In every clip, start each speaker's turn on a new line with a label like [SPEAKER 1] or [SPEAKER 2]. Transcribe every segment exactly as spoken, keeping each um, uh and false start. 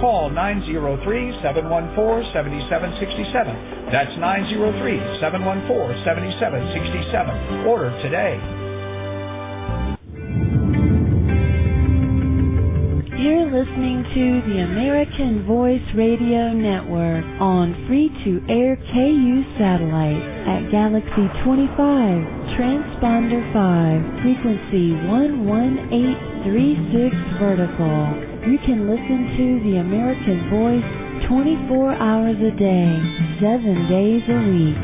[SPEAKER 1] call nine zero three, seven one four, seven seven six seven. That's nine zero three, seven one four, seven seven six seven. Order today.
[SPEAKER 2] You're listening to the American Voice Radio Network on free-to-air K U satellite at Galaxy twenty-five, Transponder five, frequency one one eight three six vertical. You can listen to the American Voice twenty-four hours a day, seven days a week.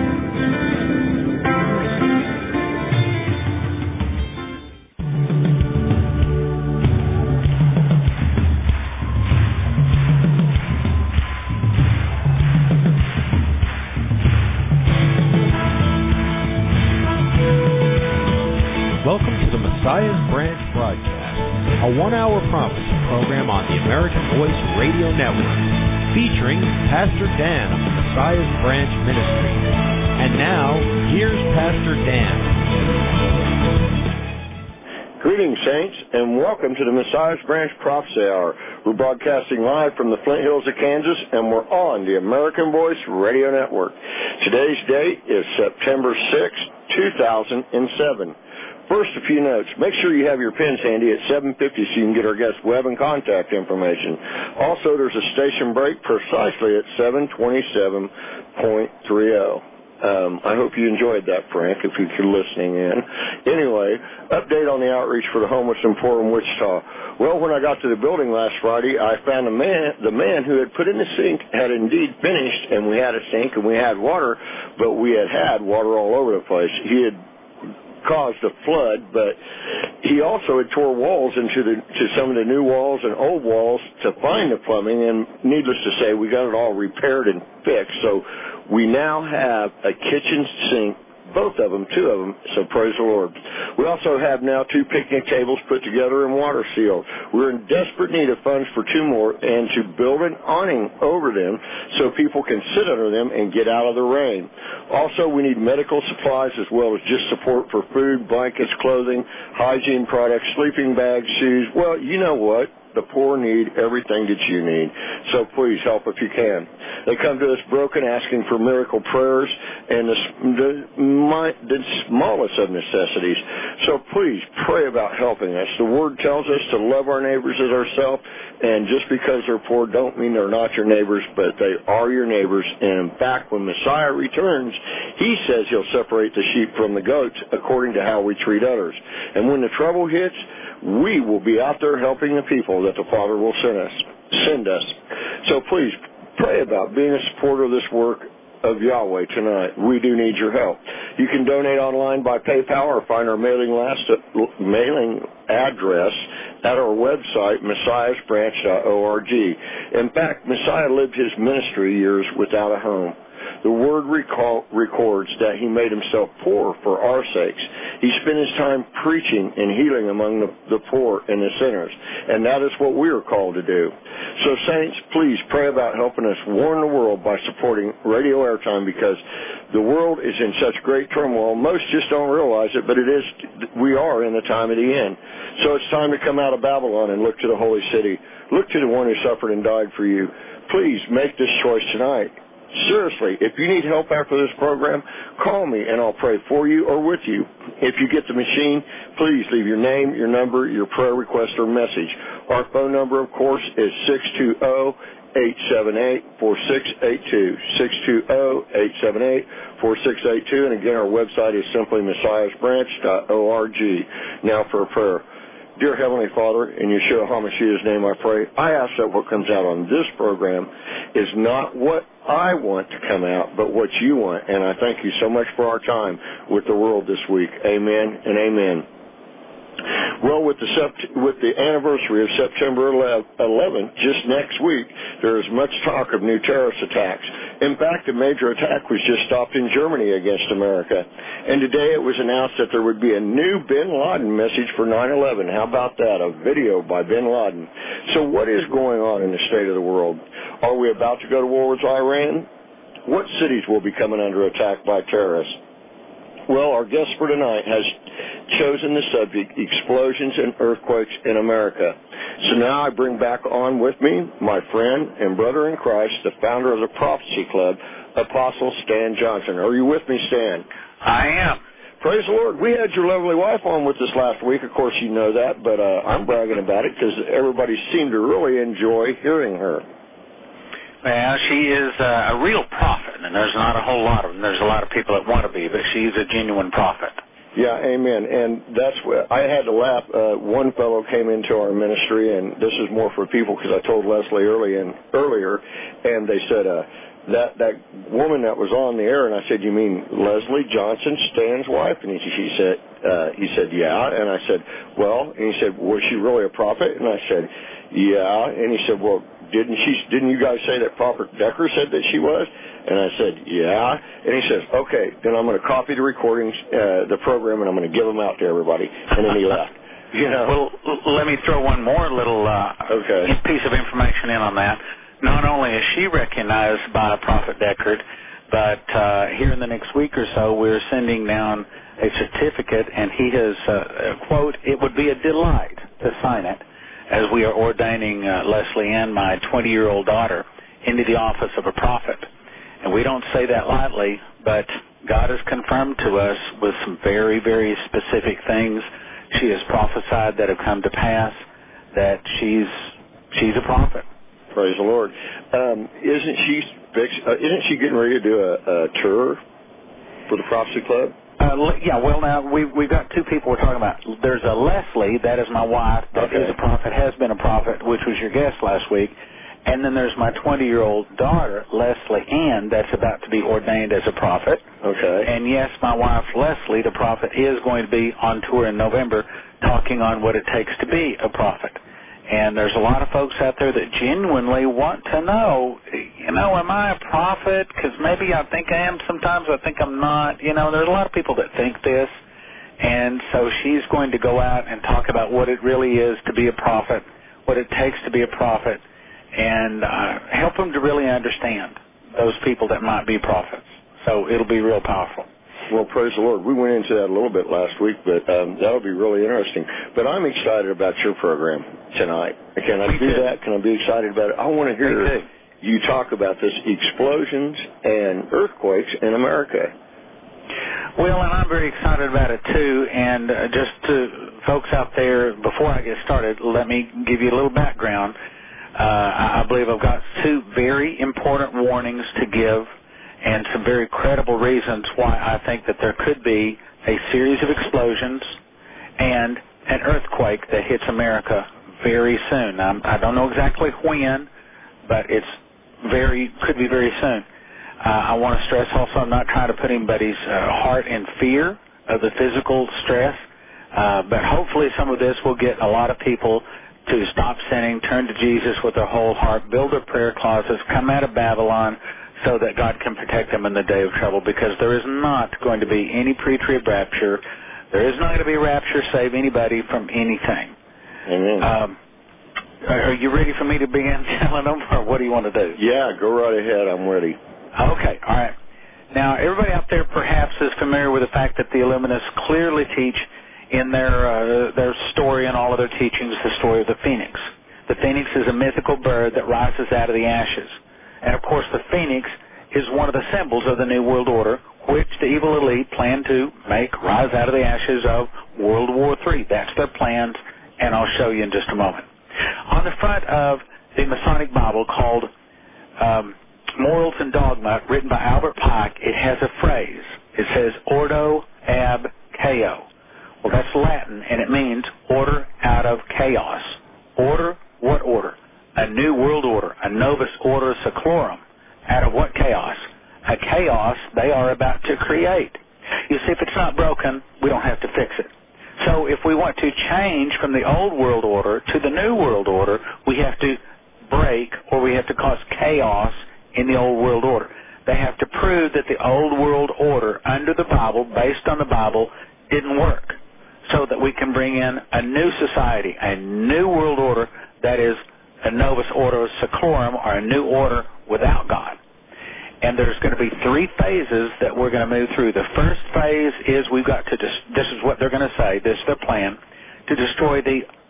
[SPEAKER 3] Welcome to the Messiah's Branch broadcast, a one-hour prophecy program on the American Voice Radio Network, featuring Pastor Dan of the Messiah's Branch Ministry. And now, here's Pastor Dan.
[SPEAKER 4] Greetings, saints, and welcome to the Messiah's Branch Prophecy Hour. We're broadcasting live from the Flint Hills of Kansas, and we're on the American Voice Radio Network. Today's date is September sixth, two thousand seven. First, a few notes. Make sure you have your pens handy at seven fifty so you can get our guest web and contact information. Also, there's a station break precisely at seven twenty-seven point three oh. Um, I hope you enjoyed that, Frank, if you're listening in. Anyway, update on the outreach for the homeless and poor in Wichita. Well, when I got to the building last Friday, I found a man, the man who had put in the sink had indeed finished, and we had a sink and we had water, but we had had water all over the place. He had caused a flood, but he also had tore walls into the to some of the new walls and old walls to find the plumbing, and needless to say, we got it all repaired and fixed. So we now have a kitchen sink, both of them, two of them, so praise the Lord. We also have now two picnic tables put together and water sealed. We're in desperate need of funds for two more and to build an awning over them so people can sit under them and get out of the rain. Also, we need medical supplies as well as just support for food, blankets, clothing, hygiene products, sleeping bags, shoes. Well, you know what? The poor need everything that you need. So please help if you can. They come to us broken, asking for miracle prayers and the, the, my, the smallest of necessities. So please pray about helping us. The Word tells us to love our neighbors as ourselves, and just because they're poor don't mean they're not your neighbors, but they are your neighbors. And in fact, when Messiah returns, he says he'll separate the sheep from the goats according to how we treat others. And when the trouble hits, we will be out there helping the people that the Father will send us. Send us. So please pray about being a supporter of this work of Yahweh tonight. We do need your help. You can donate online by PayPal or find our mailing list, mailing address at our website, messiahs branch dot org. In fact, Messiah lived his ministry years without a home. The Word recall, records that he made himself poor for our sakes. He spent his time preaching and healing among the, the poor and the sinners, and that is what we are called to do. So, saints, please pray about helping us warn the world by supporting radio airtime, because the world is in such great turmoil. Most just don't realize it, but it is. We are in the time of the end. So it's time to come out of Babylon and look to the holy city. Look to the one who suffered and died for you. Please make this choice tonight. Seriously, if you need help after this program, call me and I'll pray for you or with you. If you get the machine, please leave your name, your number, your prayer request, or message. Our phone number, of course, is six two zero, eight seven eight, four six eight two, six two zero, eight seven eight, four six eight two, and again, our website is simply messiahs branch dot org. Now for a prayer. Dear Heavenly Father, in Yeshua HaMashiach's name I pray, I ask that what comes out on this program is not what I want to come out, but what you want. And I thank you so much for our time with the world this week. Amen and amen. Well, with the sept- with the anniversary of September eleventh, just next week, there is much talk of new terrorist attacks. In fact, a major attack was just stopped in Germany against America. And today it was announced that there would be a new Bin Laden message for nine eleven. How about that? A video by Bin Laden. So what is going on in the state of the world? Are we about to go to war with Iran? What cities will be coming under attack by terrorists? Well, our guest for tonight has chosen the subject, explosions and earthquakes in America. So now I bring back on with me my friend and brother in Christ, the founder of the Prophecy Club, Apostle Stan Johnson. Are you with me, Stan?
[SPEAKER 5] I am.
[SPEAKER 4] Praise the Lord. We had your lovely wife on with us last week. Of course, you know that, but uh, I'm bragging about it because everybody seemed to really enjoy hearing her.
[SPEAKER 5] Well, she is uh, a real prophet, and there's not a whole lot of them. There's a lot of people that want to be, but she's a genuine prophet.
[SPEAKER 4] Yeah, amen. And that's what I had to laugh. Uh, one fellow came into our ministry, and this is more for people because I told Leslie early and earlier, and they said uh, that that woman that was on the air, and I said, "You mean Leslie Johnson, Stan's wife?" And he, she said, uh, "He said, yeah." And I said, "Well," and he said, "Was she really a prophet?" And I said, "Yeah." And he said, "Well, didn't she? Didn't you guys say that Prophet Decker said that she was?" And I said, "Yeah." And he says, "Okay, then I'm going to copy the recordings, uh, the program, and I'm going to give them out to everybody." And then he left. You know.
[SPEAKER 5] Well, l- let me throw one more little uh,
[SPEAKER 4] okay.
[SPEAKER 5] piece of information in on that. Not only is she recognized by Prophet Deckard, but uh, here in the next week or so, we're sending down a certificate, and he has, uh, quote, "It would be a delight to sign it," as we are ordaining uh, Leslie Ann, my twenty-year-old daughter, into the office of a prophet. And we don't say that lightly, but God has confirmed to us with some very, very specific things. She has prophesied that have come to pass that she's she's a prophet.
[SPEAKER 4] Praise the Lord. Um, isn't she uh, isn't she getting ready to do a, a tour for the Prophecy Club?
[SPEAKER 5] Uh, yeah, well, now, we've, we've got two people we're talking about. There's a Leslie, that is my wife, that
[SPEAKER 4] okay.
[SPEAKER 5] is a prophet, has been a prophet, which was your guest last week. And then there's my twenty-year-old daughter, Leslie Ann, that's about to be ordained as a prophet.
[SPEAKER 4] Okay.
[SPEAKER 5] And yes, my wife, Leslie, the prophet, is going to be on tour in November talking on what it takes to be a prophet. And there's a lot of folks out there that genuinely want to know, you know, am I a prophet? Because maybe I think I am. Sometimes I think I'm not. You know, there's a lot of people that think this. And so she's going to go out and talk about what it really is to be a prophet, what it takes to be a prophet, and uh, help them to really understand those people that might be prophets. So it'll be real powerful.
[SPEAKER 4] Well, praise the Lord. We went into that a little bit last week, but um, that'll be really interesting. But I'm excited about your program tonight. Can I
[SPEAKER 5] Me
[SPEAKER 4] do
[SPEAKER 5] too.
[SPEAKER 4] that? Can I be excited about it? I want to hear you talk about this explosions and earthquakes in America.
[SPEAKER 5] Well, and I'm very excited about it, too. And uh, just to folks out there, before I get started, let me give you a little background. Uh, I believe I've got two very important warnings to give and some very credible reasons why I think that there could be a series of explosions and an earthquake that hits America very soon. I'm, I don't know exactly when, but it's very could be very soon. Uh, I want to stress also I'm not trying to put anybody's uh, heart in fear of the physical stress, uh, but hopefully some of this will get a lot of people to stop sinning, turn to Jesus with their whole heart, build their prayer closets, come out of Babylon, so that God can protect them in the day of trouble, because there is not going to be any pre-trib rapture. There is not going to be a rapture save anybody from anything.
[SPEAKER 4] Amen.
[SPEAKER 5] Um, are you ready for me to begin telling them, or what do you want to do?
[SPEAKER 4] Yeah, go right ahead. I'm ready.
[SPEAKER 5] Okay, all right. Now, everybody out there perhaps is familiar with the fact that the Illuminists clearly teach in their uh, their story and all of their teachings the story of the phoenix. The phoenix is a mythical bird that rises out of the ashes. And, of course, the phoenix is one of the symbols of the New World Order, which the evil elite plan to make rise out of the ashes of World War Three. That's their plans, and I'll show you in just a moment. On the front of the Masonic Bible called um, Morals and Dogma, written by Albert Pike, it has a phrase. It says, Ordo ab chaos. Well, that's Latin, and it means order out of chaos. Order, what order? A new world order, a novus ordo seclorum. Out of what chaos? A chaos they are about to create. You see, if it's not broken, we don't have to fix it. So if we want to change from the old world order to the new world order, we have to break, or we have to cause chaos in the old world order. They have to prove that the old world order under the Bible, based on the Bible, didn't work, so that we can bring in a new society, a new world order that is a novus ordo seclorum, or a new order without God. And there's going to be three phases that we're going to move through. The first phase is we've got to, dis- this is what they're going to say, this is their plan, to destroy the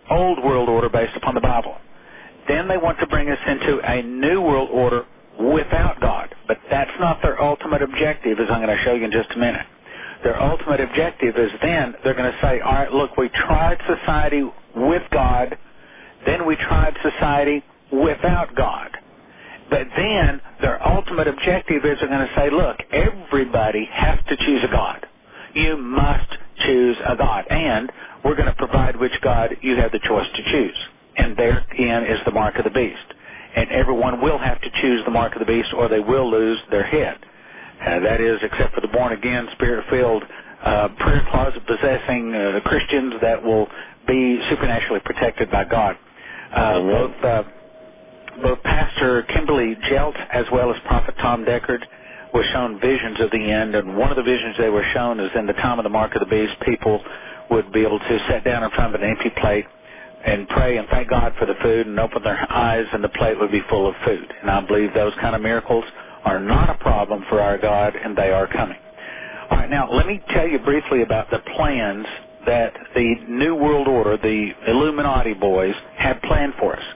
[SPEAKER 5] old world order based upon the Bible. Then they want to bring us into a new world order without God. But that's not their ultimate objective, as I'm going to show you in just a minute. Their ultimate objective is then they're going to say, all right, look, we tried society with God, then we tried society without God. But then their ultimate objective is they're going to say, look, everybody has to choose a God. You must choose a God. And we're going to provide which God you have the choice to choose. And therein is the mark of the beast. And everyone will have to choose the mark of the beast or they will lose their head. Uh, that is, except for the born-again, spirit-filled, uh, prayer closet-possessing uh, Christians that will be supernaturally protected by God. Uh, both... Uh, Both Pastor Kimberly Jelt as well as Prophet Tom Deckard were shown visions of the end, and one of the visions they were shown is in the time of the mark of the beast, people would be able to sit down in front of an empty plate and pray and thank God for the food and open their eyes, and the plate would be full of food. And I believe those kind of miracles are not a problem for our God, and they are coming. All right, now let me tell you briefly about the plans that the New World Order, the Illuminati boys, had planned for us.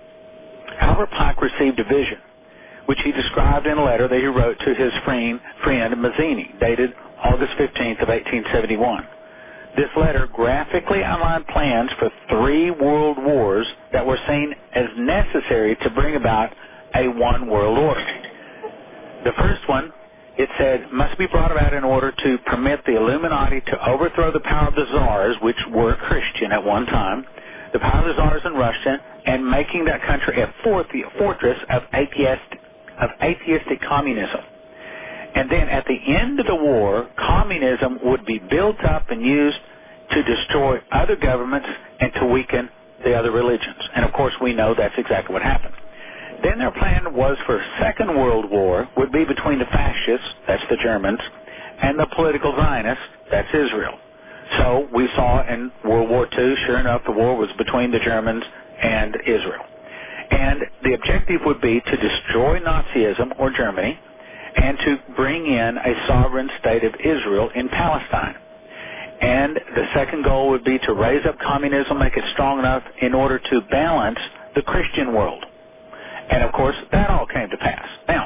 [SPEAKER 5] Albert Pike received a vision, which he described in a letter that he wrote to his friend, friend Mazzini, dated August fifteenth of eighteen seventy-one. This letter graphically outlined plans for three world wars that were seen as necessary to bring about a one world order. The first one, it said, must be brought about in order to permit the Illuminati to overthrow the power of the czars, which were Christian at one time, the power of the czars in Russia, and making that country a fortress of atheistic, of atheistic communism. And then at the end of the war, communism would be built up and used to destroy other governments and to weaken the other religions. And, of course, we know that's exactly what happened. Then their plan was for Second World War would be between the fascists, that's the Germans, and the political Zionists, that's Israel. So we saw in World War Two, sure enough, the war was between the Germans and Israel. And the objective would be to destroy Nazism or Germany and to bring in a sovereign state of Israel in Palestine. And the second goal would be to raise up communism, make it strong enough in order to balance the Christian world. And, of course, that all came to pass. Now,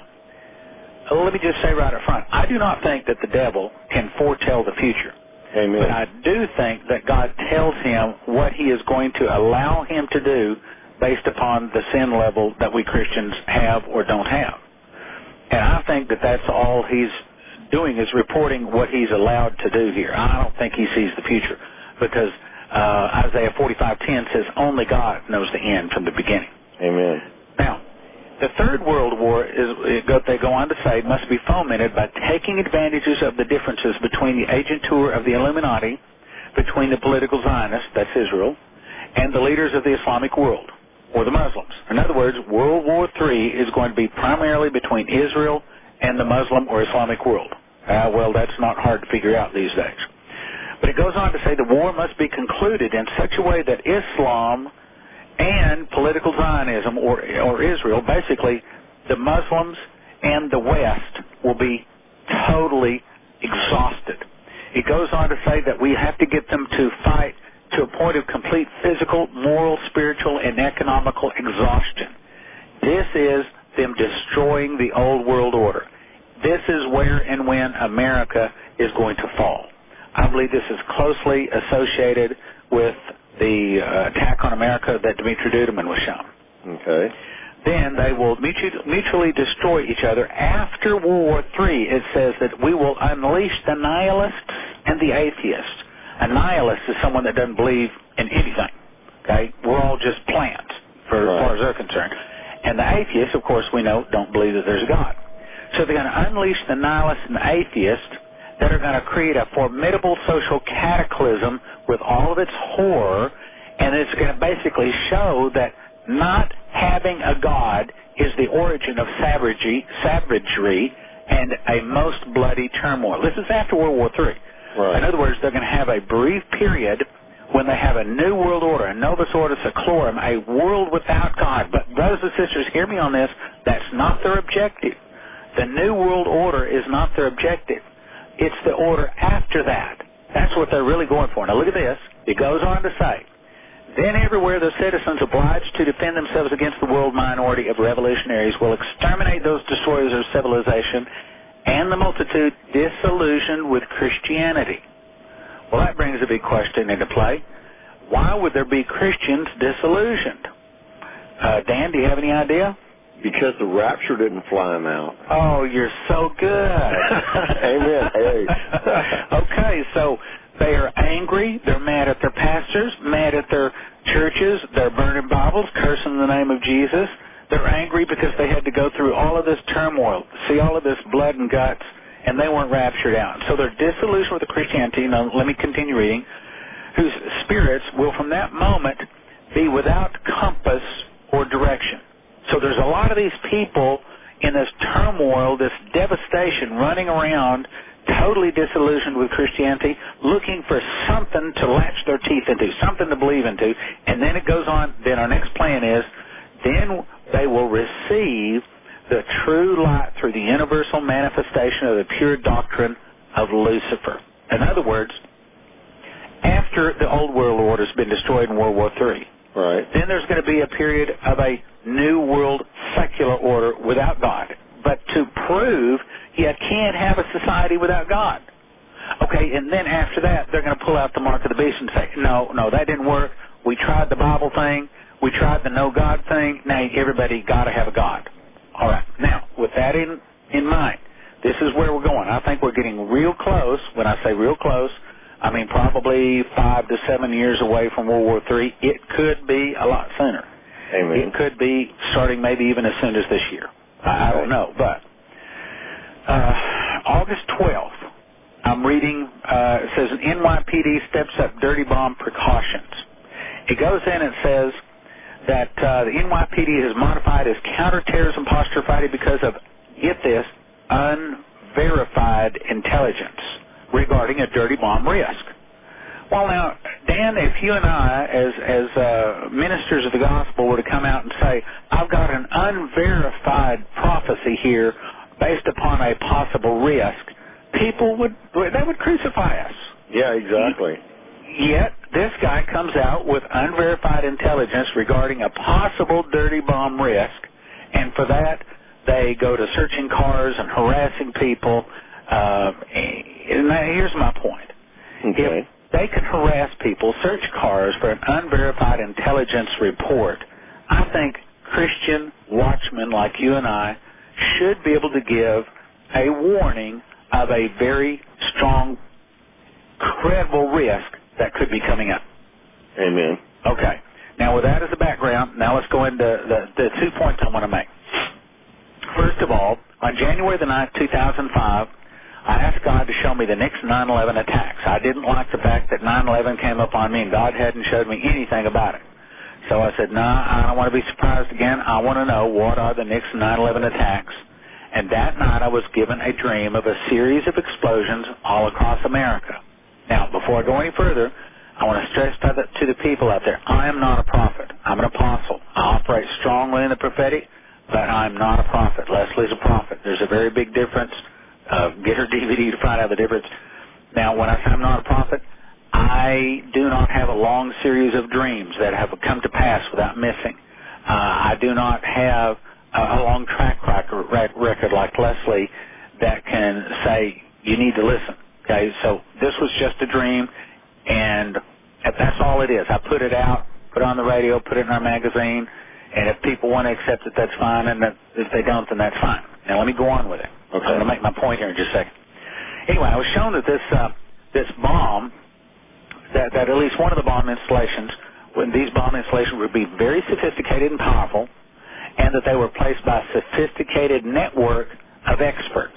[SPEAKER 5] let me just say right up front, I do not think that the devil can foretell the future.
[SPEAKER 4] Amen.
[SPEAKER 5] But I do think that God tells him what he is going to allow him to do based upon the sin level that we Christians have or don't have. And I think that that's all he's doing is reporting what he's allowed to do here. I don't think he sees the future because uh, Isaiah forty-five ten says only God knows the end from the beginning.
[SPEAKER 4] Amen.
[SPEAKER 5] Now, the Third World War, is they go on to say, must be fomented by taking advantages of the differences between the agentur of the Illuminati, between the political Zionists, that's Israel, and the leaders of the Islamic world, or the Muslims. In other words, World War Three is going to be primarily between Israel and the Muslim or Islamic world. Uh, well, that's not hard to figure out these days. But it goes on to say the war must be concluded in such a way that Islam and political Zionism, or, or Israel, basically the Muslims and the West will be totally exhausted. It goes on to say that we have to get them to fight to a point of complete physical, moral, spiritual, and economical exhaustion. This is them destroying the old world order. This is where and when America is going to fall. I believe this is closely associated with the uh, attack on America that Dimitri Duduman was shown.
[SPEAKER 4] Okay.
[SPEAKER 5] Then they will mutu- mutually destroy each other. After World War Three, it says that we will unleash the nihilists and the atheists. A nihilist is someone that doesn't believe in anything. Okay? We're all just plants, for
[SPEAKER 4] right.
[SPEAKER 5] as far as they're concerned. And the atheists, of course, we know, don't believe that there's a God. So they're going to unleash the nihilists and the atheists that are going to create a formidable social cataclysm with all of its horror, and it's going to basically show that not having a God is the origin of savagery, savagery and a most bloody turmoil. This is after World War Three.
[SPEAKER 4] Right.
[SPEAKER 5] In other words, they're going to have a brief period when they have a new world order, a novus ordo seclorum, a world without God. But brothers and sisters, hear me on this, that's not their objective. The new world order is not their objective. It's the order after that. That's what they're really going for. Now look at this. It goes on to say, Then everywhere the citizens obliged to defend themselves against the world minority of revolutionaries will exterminate those destroyers of civilization and the multitude disillusioned with Christianity. Well, that brings a big question into play. Why would there be Christians disillusioned? Uh, Dan, do you have any idea?
[SPEAKER 4] Because the rapture didn't fly them out.
[SPEAKER 5] Oh, you're so good.
[SPEAKER 4] Amen. Hey.
[SPEAKER 5] Okay, so they are angry. They're mad at their pastors, mad at their churches. They're burning Bibles, cursing the name of Jesus. They're angry because they had to go through all of this turmoil, see all of this blood and guts, and they weren't raptured out. So they're disillusioned with the Christianity. Now, let me continue reading. Whose spirits will from that moment be without compass or direction. So there's a lot of these people in this turmoil, this devastation, running around totally disillusioned with Christianity, looking for something to latch their teeth into, something to believe into. And then it goes on, then our next plan is, then they will receive the true light through the universal manifestation of the pure doctrine of Lucifer. In other words, after the old world order has been destroyed in World War Three,
[SPEAKER 4] right,
[SPEAKER 5] then there's going to be a period of a new world secular order without God. But to prove you can't have a society without God. Okay, and then after that, they're going to pull out the mark of the beast and say, no, no, that didn't work. We tried the Bible thing. We tried the no God thing. Now everybody got to have a God. All right, now, with that in, in mind, this is where we're going. I think we're getting real close. When I say real close, I mean probably five to seven years away from World War Three. It could be a lot sooner.
[SPEAKER 4] Amen.
[SPEAKER 5] It could be starting maybe even as soon as this year. I, I don't know, but uh, August twelfth, I'm reading, uh, it says, N Y P D steps up dirty bomb precautions. It goes in and says that uh, the N Y P D has modified its counterterrorism posture fighting because of, get this, unverified intelligence regarding a dirty bomb risk. Well, now, Dan, if you and I, as as uh, ministers of the gospel, were to come out and say, I've got an unverified prophecy here based upon a possible risk, people would, they would crucify us.
[SPEAKER 4] Yeah, exactly.
[SPEAKER 5] Yet, this guy comes out with unverified intelligence regarding a possible dirty bomb risk, and for that, they go to searching cars and harassing people. Uh, and here's my point.
[SPEAKER 4] Okay.
[SPEAKER 5] If they can harass people, search cars for an unverified intelligence report, I think Christian watchmen like you and I should be able to give a warning of a very strong, credible risk that could be coming up.
[SPEAKER 4] Amen.
[SPEAKER 5] Okay. Now, with that as a background, now let's go into the, the two points I want to make. First of all, on January the ninth, two thousand five, I asked God to show me the next nine eleven attacks. I didn't like the fact that nine eleven came up on me and God hadn't showed me anything about it. So I said, no, nah, I don't want to be surprised again. I want to know what are the next nine eleven attacks. And that night I was given a dream of a series of explosions all across America. Now, before I go any further, I want to stress to the, to the people out there, I am not a prophet. I'm an apostle. I operate strongly in the prophetic, but I'm not a prophet. Leslie's a prophet. There's a very big difference. Uh, get her D V D to find out the difference. Now, when I say I'm not a prophet, I do not have a long series of dreams that have come to pass without missing. Uh, I do not have a, a long track record, record like Leslie that can say, you need to listen. Okay, so this was just a dream, and that's all it is. I put it out, put it on the radio, put it in our magazine, and if people want to accept it, that's fine, and if they don't, then that's fine. Now, let me go on with it. Okay. I'm going to make my point here in just a second. Anyway, I was shown that this uh, this bomb, that, that at least one of the bomb installations, when these bomb installations would be very sophisticated and powerful, and that they were placed by a sophisticated network of experts.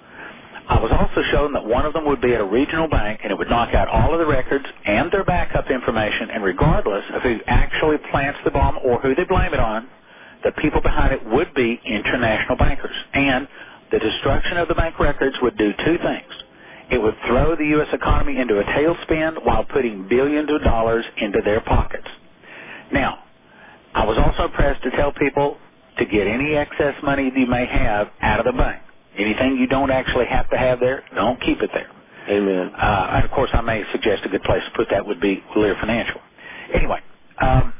[SPEAKER 5] I was also shown that one of them would be at a regional bank, and it would knock out all of the records and their backup information, and regardless of who actually plants the bomb or who they blame it on, the people behind it would be international bankers. And the destruction of the bank records would do two things. It would throw the U S economy into a tailspin while putting billions of dollars into their pockets. Now, I was also pressed to tell people to get any excess money you may have out of the bank. Anything you don't actually have to have there, don't keep it there.
[SPEAKER 4] Amen.
[SPEAKER 5] Uh, and, of course, I may suggest a good place to put that would be Lear Financial. Anyway, Um,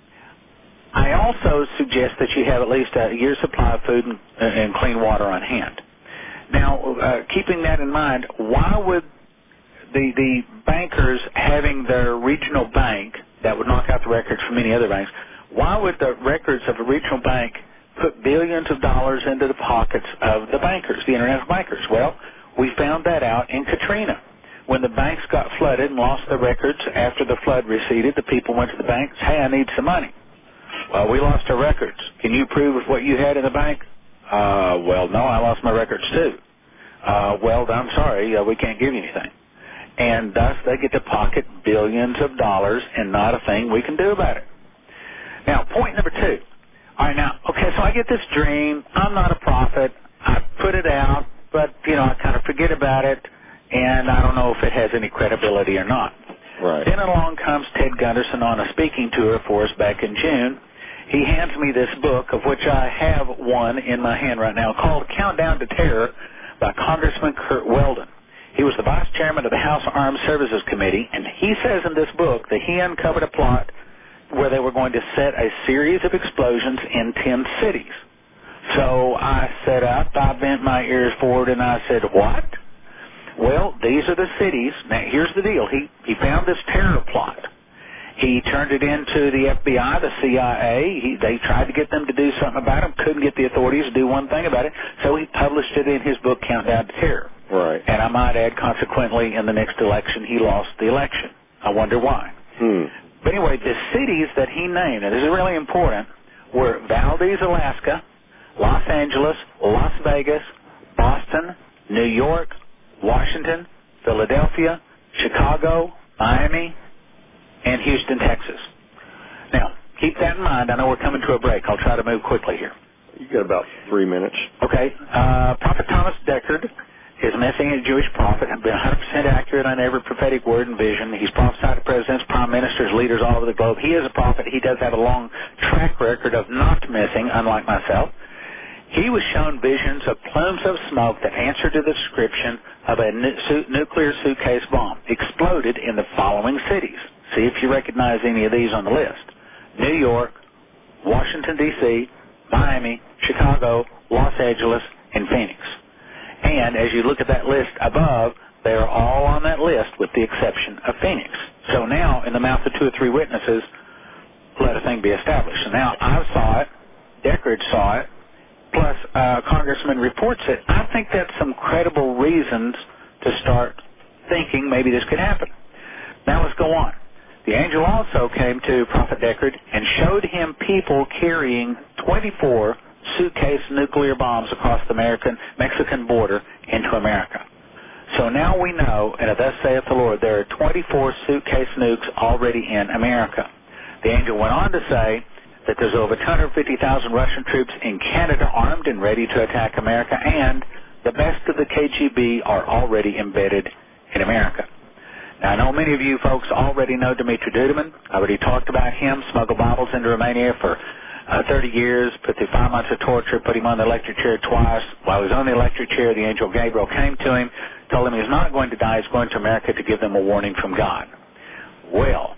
[SPEAKER 5] I also suggest that you have at least a year's supply of food and, and clean water on hand. Now, uh, keeping that in mind, why would the the bankers having their regional bank that would knock out the records from any other banks, why would the records of a regional bank put billions of dollars into the pockets of the bankers, the international bankers? Well, we found that out in Katrina. When the banks got flooded and lost their records after the flood receded, the people went to the banks, hey, I need some money. Well, we lost our records. Can you prove what you had in the bank? Uh, well, no, I lost my records too. Uh, well, I'm sorry, uh, we can't give you anything. And thus they get to pocket billions of dollars and not a thing we can do about it. Now, point number two. All right, now, okay, so I get this dream. I'm not a prophet. I put it out, but, you know, I kind of forget about it, and I don't know if it has any credibility or not.
[SPEAKER 4] Right.
[SPEAKER 5] Then along comes Ted Gunderson on a speaking tour for us back in June. He hands me this book, of which I have one in my hand right now, called Countdown to Terror by Congressman Kurt Weldon. He was the vice chairman of the House Armed Services Committee, and he says in this book that he uncovered a plot where they were going to set a series of explosions in ten cities. So I sat up, I bent my ears forward, and I said, what? Well, these are the cities. Now, here's the deal. He, he found this terror plot. He turned it into the F B I, the C I A. He, they tried to get them to do something about it, couldn't get the authorities to do one thing about it, so he published it in his book, Countdown to Terror.
[SPEAKER 4] Right.
[SPEAKER 5] And I might add, consequently, in the next election, he lost the election. I wonder why.
[SPEAKER 4] Hmm.
[SPEAKER 5] But anyway, the cities that he named, and this is really important, were Valdez, Alaska, Los Angeles, Las Vegas, Boston, New York, Washington, Philadelphia, Chicago, Miami, and Houston, Texas. Now, keep that in mind. I know we're coming to a break. I'll try to move quickly here.
[SPEAKER 4] You got about three minutes.
[SPEAKER 5] Okay. Uh, Prophet Thomas Deckard is a Messianic Jewish prophet and been one hundred percent accurate on every prophetic word and vision. He's prophesied to presidents, prime ministers, leaders all over the globe. He is a prophet. He does have a long track record of not missing, unlike myself. He was shown visions of plumes of smoke that answered to the description of a nu- su- nuclear suitcase bomb exploded in the following cities. See if you recognize any of these on the list. New York, Washington, D C, Miami, Chicago, Los Angeles, and Phoenix. And as you look at that list above, they are all on that list with the exception of Phoenix. So now, in the mouth of two or three witnesses, let a thing be established. So now I saw it, Deckard saw it, plus uh, Congressman reports it. I think that's some credible reasons to start thinking maybe this could happen. Now let's go on. The angel also came to Prophet Deckard and showed him people carrying twenty-four suitcase nuclear bombs across the American Mexican border into America. So now we know, and thus saith the Lord, there are twenty-four suitcase nukes already in America. The angel went on to say that there's over two hundred fifty thousand Russian troops in Canada armed and ready to attack America, and the best of the K G B are already embedded in America. Now, I know many of you folks already know Dimitri Duduman. I already talked about him, smuggled Bibles into Romania for uh, thirty years, put through five months of torture, put him on the electric chair twice. While he was on the electric chair, the angel Gabriel came to him, told him he was not going to die, he's going to America to give them a warning from God. Well,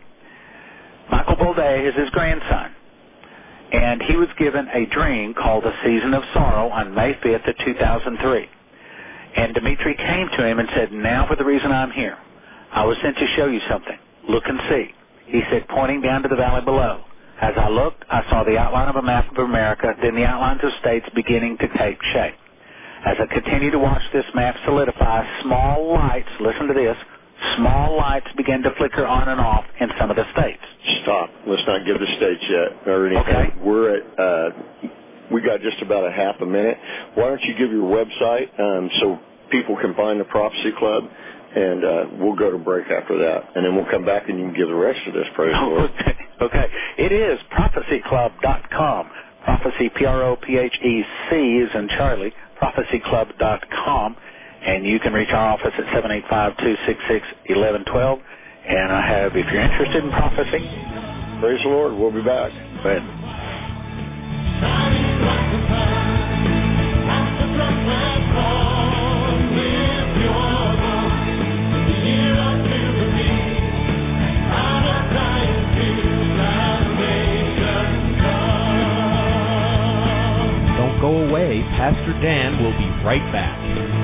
[SPEAKER 5] Michael Boldea is his grandson, and he was given a dream called A Season of Sorrow on May fifth of two thousand three. And Dimitri came to him and said, now for the reason I'm here. I was sent to show you something. Look and see. He said, pointing down to the valley below. As I looked, I saw the outline of a map of America, then the outlines of states beginning to take shape. As I continued to watch this map solidify, small lights, listen to this, small lights began to flicker on and off in some of the states.
[SPEAKER 4] Stop. Let's not give the states yet or anything.
[SPEAKER 5] Okay.
[SPEAKER 4] We're at, uh, we got just about a half a minute. Why don't you give your website um, so people can find the Prophecy Club? And uh, we'll go to break after that, and then we'll come back and you can give the rest of this, praise the Lord.
[SPEAKER 5] Okay. okay. It is prophecy club dot com. Prophecy, P R O P H E C is in Charlie, prophecy club dot com. And you can reach our office at seven eight five, two six six, one one one two. And I have, if you're interested in prophecy.
[SPEAKER 4] Praise the Lord. We'll be back.
[SPEAKER 5] Go ahead.
[SPEAKER 6] Here unto me, out of Zion to
[SPEAKER 3] Don't go away. Pastor Dan will be right back.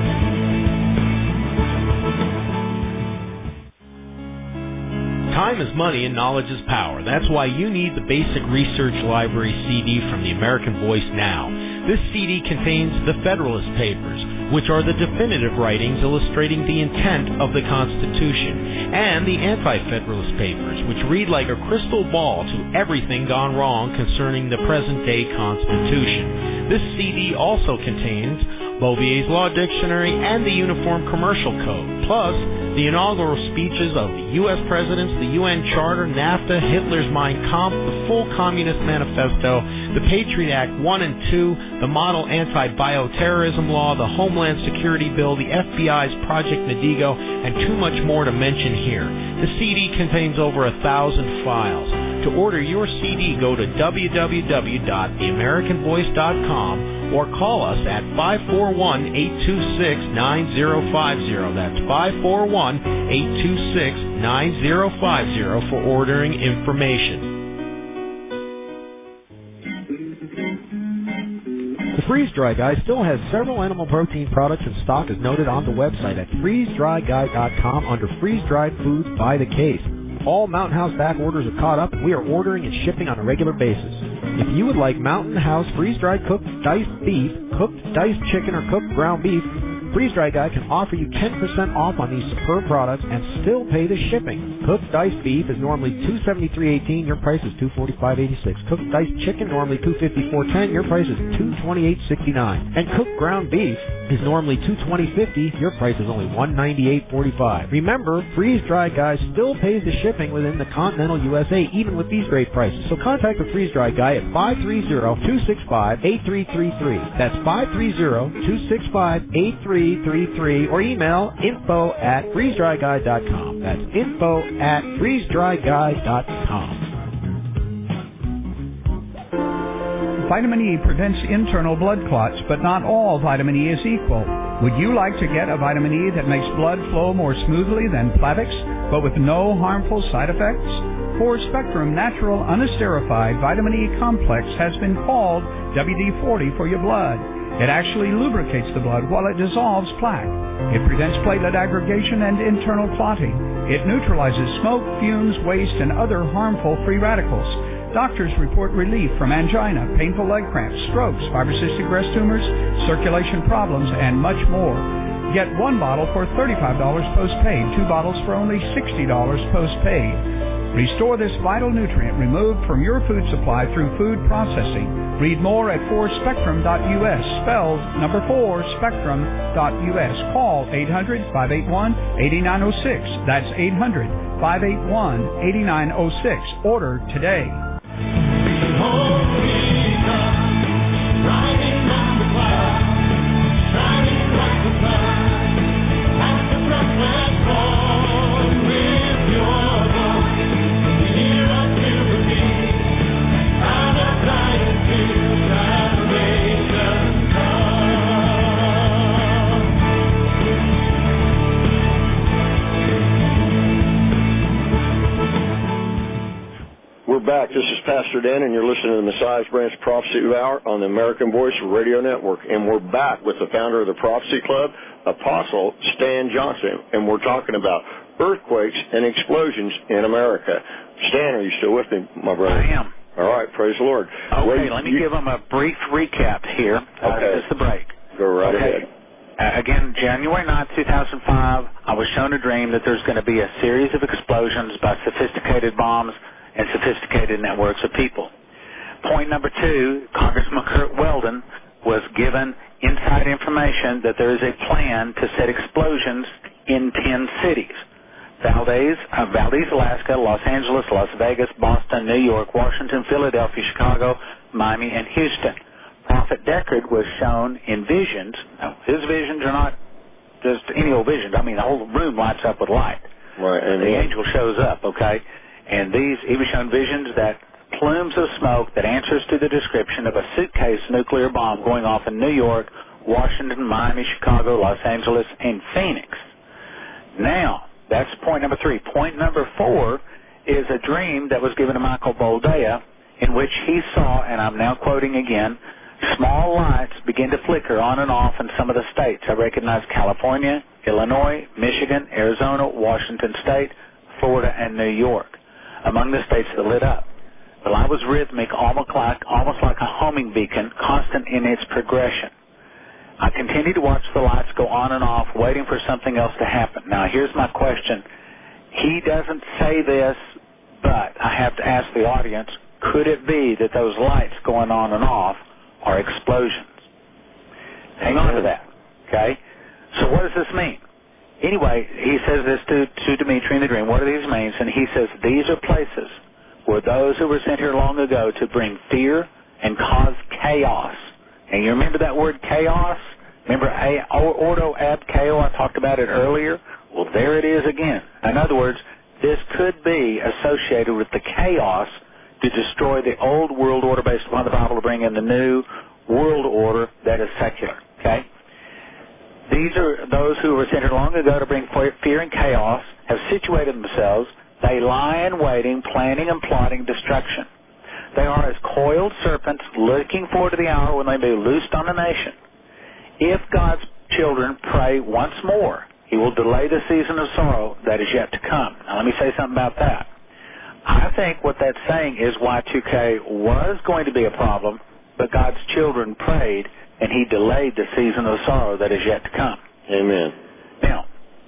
[SPEAKER 3] Time is money and knowledge is power. That's why you need the Basic Research Library C D from the American Voice now. This C D contains the Federalist Papers, which are the definitive writings illustrating the intent of the Constitution, and the Anti-Federalist Papers, which read like a crystal ball to everything gone wrong concerning the present-day Constitution. This C D also contains Bouvier's Law Dictionary and the Uniform Commercial Code, plus the inaugural speeches of the U S presidents, the U N Charter, NAFTA, Hitler's Mein Kampf, the full Communist Manifesto, the Patriot Act one and two, the Model Anti-Bioterrorism Law, the Homeland Security Bill, the F B I's Project Medigo, and too much more to mention here. The C D contains over a thousand files. To order your C D, go to w w w dot the american voice dot com or call us at five four one, eight two six, nine zero five zero. That's five four one, eight two six, nine zero five zero for ordering information. The Freeze Dry Guy still has several animal protein products in stock as noted on the website at freeze dry guy dot com under Freeze Dried Foods by the case. All Mountain House back orders are caught up, and we are ordering and shipping on a regular basis. If you would like Mountain House freeze-dried cooked diced beef, cooked diced chicken, or cooked ground beef, Freeze Dry Guy can offer you ten percent off on these superb products and still pay the shipping. Cooked diced beef is normally two hundred seventy-three dollars and eighteen cents. Your price is two hundred forty-five dollars and eighty-six cents. Cooked diced chicken normally two hundred fifty-four dollars and ten cents. Your price is two hundred twenty-eight dollars and sixty-nine cents. And cooked ground beef is normally two hundred twenty dollars and fifty cents. Your price is only one hundred ninety-eight dollars and forty-five cents. Remember, Freeze Dry Guy still pays the shipping within the continental U S A, even with these great prices. So contact the Freeze Dry Guy at five three zero, two six five, eight three three three. That's five three zero, two six five, eight three three three, or email info at freeze dry guy dot com. That's info at freeze dry guy dot com.
[SPEAKER 1] Vitamin E prevents internal blood clots, but not all vitamin E is equal. Would you like to get a vitamin E that makes blood flow more smoothly than Plavix, but with no harmful side effects? Four Spectrum Natural Unesterified Vitamin E Complex has been called W D forty for your blood. It actually lubricates the blood while it dissolves plaque. It prevents platelet aggregation and internal clotting. It neutralizes smoke, fumes, waste, and other harmful free radicals. Doctors report relief from angina, painful leg cramps, strokes, fibrocystic breast tumors, circulation problems, and much more. Get one bottle for thirty-five dollars postpaid, two bottles for only sixty dollars postpaid. Restore this vital nutrient removed from your food supply through food processing. Read more at four spectrum dot U S, spelled number four spectrum dot U S. Call eight hundred, five eight one, eight nine zero six. That's eight hundred, five eight one, eight nine zero six. Order today.
[SPEAKER 4] Back. This is Pastor Dan, and you're listening to the Messiah's Branch Prophecy Hour on the American Voice Radio Network. And we're back with the founder of the Prophecy Club, Apostle Stan Johnson, and we're talking about earthquakes and explosions in America. Stan, are you still with me, my brother?
[SPEAKER 5] I am.
[SPEAKER 4] All right, praise the Lord.
[SPEAKER 5] Okay, well, let me you, give them a brief recap here.
[SPEAKER 4] Okay.
[SPEAKER 5] Uh, this is the break.
[SPEAKER 4] Go right
[SPEAKER 5] okay.
[SPEAKER 4] ahead.
[SPEAKER 5] Uh, again, January ninth, two thousand five, I was shown a dream that there's going to be a series of explosions by sophisticated bombs and sophisticated networks of people. Point number two, Congressman Kurt Weldon was given inside information that there is a plan to set explosions in ten cities. Valdez, uh, Valdez, Alaska, Los Angeles, Las Vegas, Boston, New York, Washington, Philadelphia, Chicago, Miami, and Houston. Prophet Deckard was shown in visions. Now, his visions are not just any old visions. I mean, the whole room lights up with light.
[SPEAKER 4] Right, and
[SPEAKER 5] the angel shows up, okay? And these, he was shown visions that plumes of smoke that answers to the description of a suitcase nuclear bomb going off in New York, Washington, Miami, Chicago, Los Angeles, and Phoenix. Now, that's point number three. Point number four is a dream that was given to Michael Boldea in which he saw, and I'm now quoting again, Small lights begin to flicker on and off in some of the states. I recognize California, Illinois, Michigan, Arizona, Washington State, Florida, and New York among the states that lit up. The light was rhythmic, almost like, almost like a homing beacon, constant in its progression. I continued to watch the lights go on and off, waiting for something else to happen. Now, here's my question. He doesn't say this, but I have to ask the audience, could it be that those lights going on and off are explosions? Hang on to that, okay? So what does this mean? Anyway, he says this to, to Dimitri in the dream. What are these means? And he says, these are places where those who were sent here long ago to bring fear and cause chaos. And you remember that word chaos? Remember ordo ab chao? I talked about it earlier. Well, there it is again. In other words, this could be associated with the chaos to destroy the old world order based upon the Bible to bring in the new world order that is secular. Okay? These are those who were sent here long ago to bring fear and chaos, have situated themselves. They lie in waiting, planning and plotting destruction. They are as coiled serpents looking forward to the hour when they be loosed on the nation. If God's children pray once more, he will delay the season of sorrow that is yet to come. Now, let me say something about that. I think what that's saying is Y two K was going to be a problem, but God's children prayed, and he delayed the season of sorrow that is yet to come.
[SPEAKER 4] Amen.
[SPEAKER 5] Now,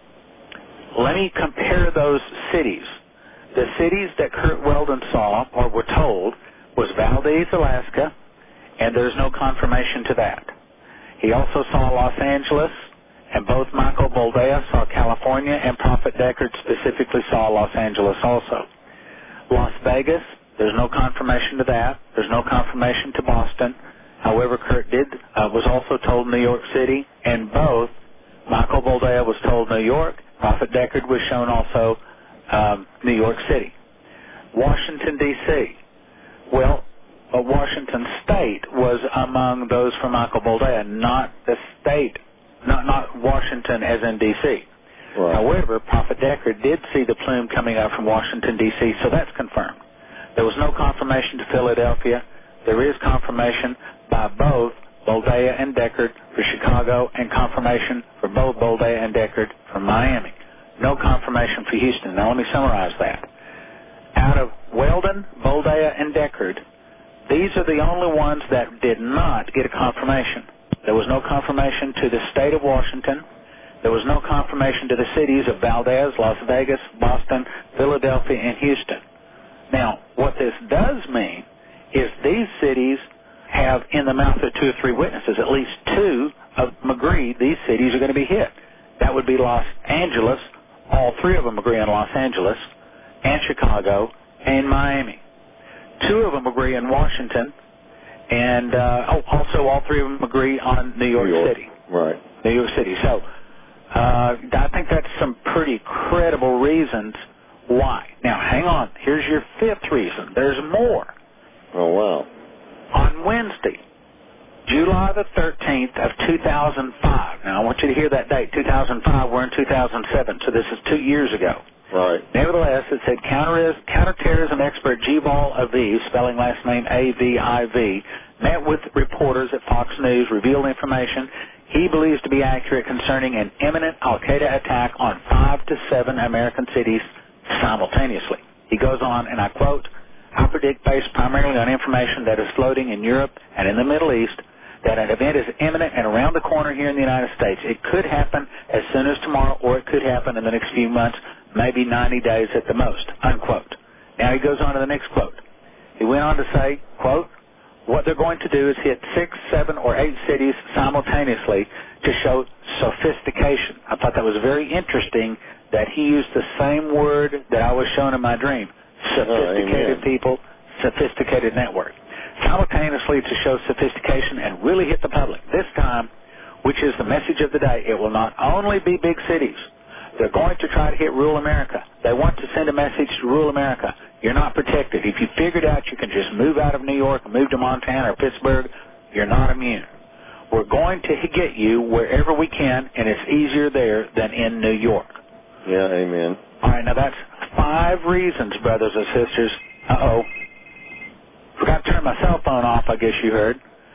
[SPEAKER 5] let me compare those cities. The cities that Kurt Weldon saw, or were told, was Valdez, Alaska, and there's no confirmation to that. He also saw Los Angeles, and both Michael Boldea saw California, and Prophet Deckard specifically saw Los Angeles also. Las Vegas, there's no confirmation to that. There's no confirmation to Boston. However, Kurt did uh, was also told New York City, and both Michael Boldea was told New York. Prophet Deckard was shown also um, New York City. Washington, D C Well, uh, Washington State was among those for Michael Boldea, not the state, not not Washington as in D C Right. However, Prophet Deckard did see the plume coming out from Washington, D C, so that's confirmed. There was no confirmation to Philadelphia. There is confirmation by both Boldea and Deckard for Chicago, and confirmation for both Boldea and Deckard for Miami. No confirmation for Houston. Now, let me summarize that. Out of Weldon, Boldea, and Deckard, these are the only ones that did not get a confirmation. There was no confirmation to the state of Washington. There was no confirmation to the cities of Valdez, Las Vegas, Boston, Philadelphia, and Houston. Now, what this does mean is these cities have in the mouth of two or three witnesses, at least two of them agree these cities are going to be hit. That would be Los Angeles. All three of them agree on Los Angeles, and Chicago, and Miami. Two of them agree in Washington, and uh, oh, also all three of them agree on New York, New York. City.
[SPEAKER 4] Right.
[SPEAKER 5] New York City. So uh, I think that's some pretty credible reasons why. Now, hang on. Here's your fifth reason. There's more.
[SPEAKER 4] Oh, wow.
[SPEAKER 5] On Wednesday, July the thirteenth of two thousand five. Now, I want you to hear that date, two thousand five. We're in two thousand seven, so this is two years ago.
[SPEAKER 4] Right. Nevertheless,
[SPEAKER 5] it said counterterrorism expert Jival Aviv, spelling last name A V I V, met with reporters at Fox News, revealed information he believes to be accurate concerning an imminent al-Qaeda attack on five to seven American cities simultaneously. He goes on, and I quote, I predict, based primarily on information that is floating in Europe and in the Middle East, that an event is imminent and around the corner here in the United States. It could happen as soon as tomorrow, or it could happen in the next few months, maybe ninety days at the most, unquote. Now he goes on to the next quote. He went on to say, quote, what they're going to do is hit six, seven, or eight cities simultaneously to show sophistication. I thought that was very interesting that he used the same word that I was shown in my dream. Sophisticated oh, people, sophisticated network. Simultaneously to show sophistication and really hit the public. This time, which is the message of the day, it will not only be big cities. They're going to try to hit rural America. They want to send a message to rural America. You're not protected. If you figured out you can just move out of New York and move to Montana or Pittsburgh, you're not immune. We're going to get you wherever we can, and it's easier there than in New York.
[SPEAKER 4] Yeah, amen.
[SPEAKER 5] All right, now that's five reasons, brothers and sisters. Uh-oh. Forgot to turn my cell phone off, I guess you heard.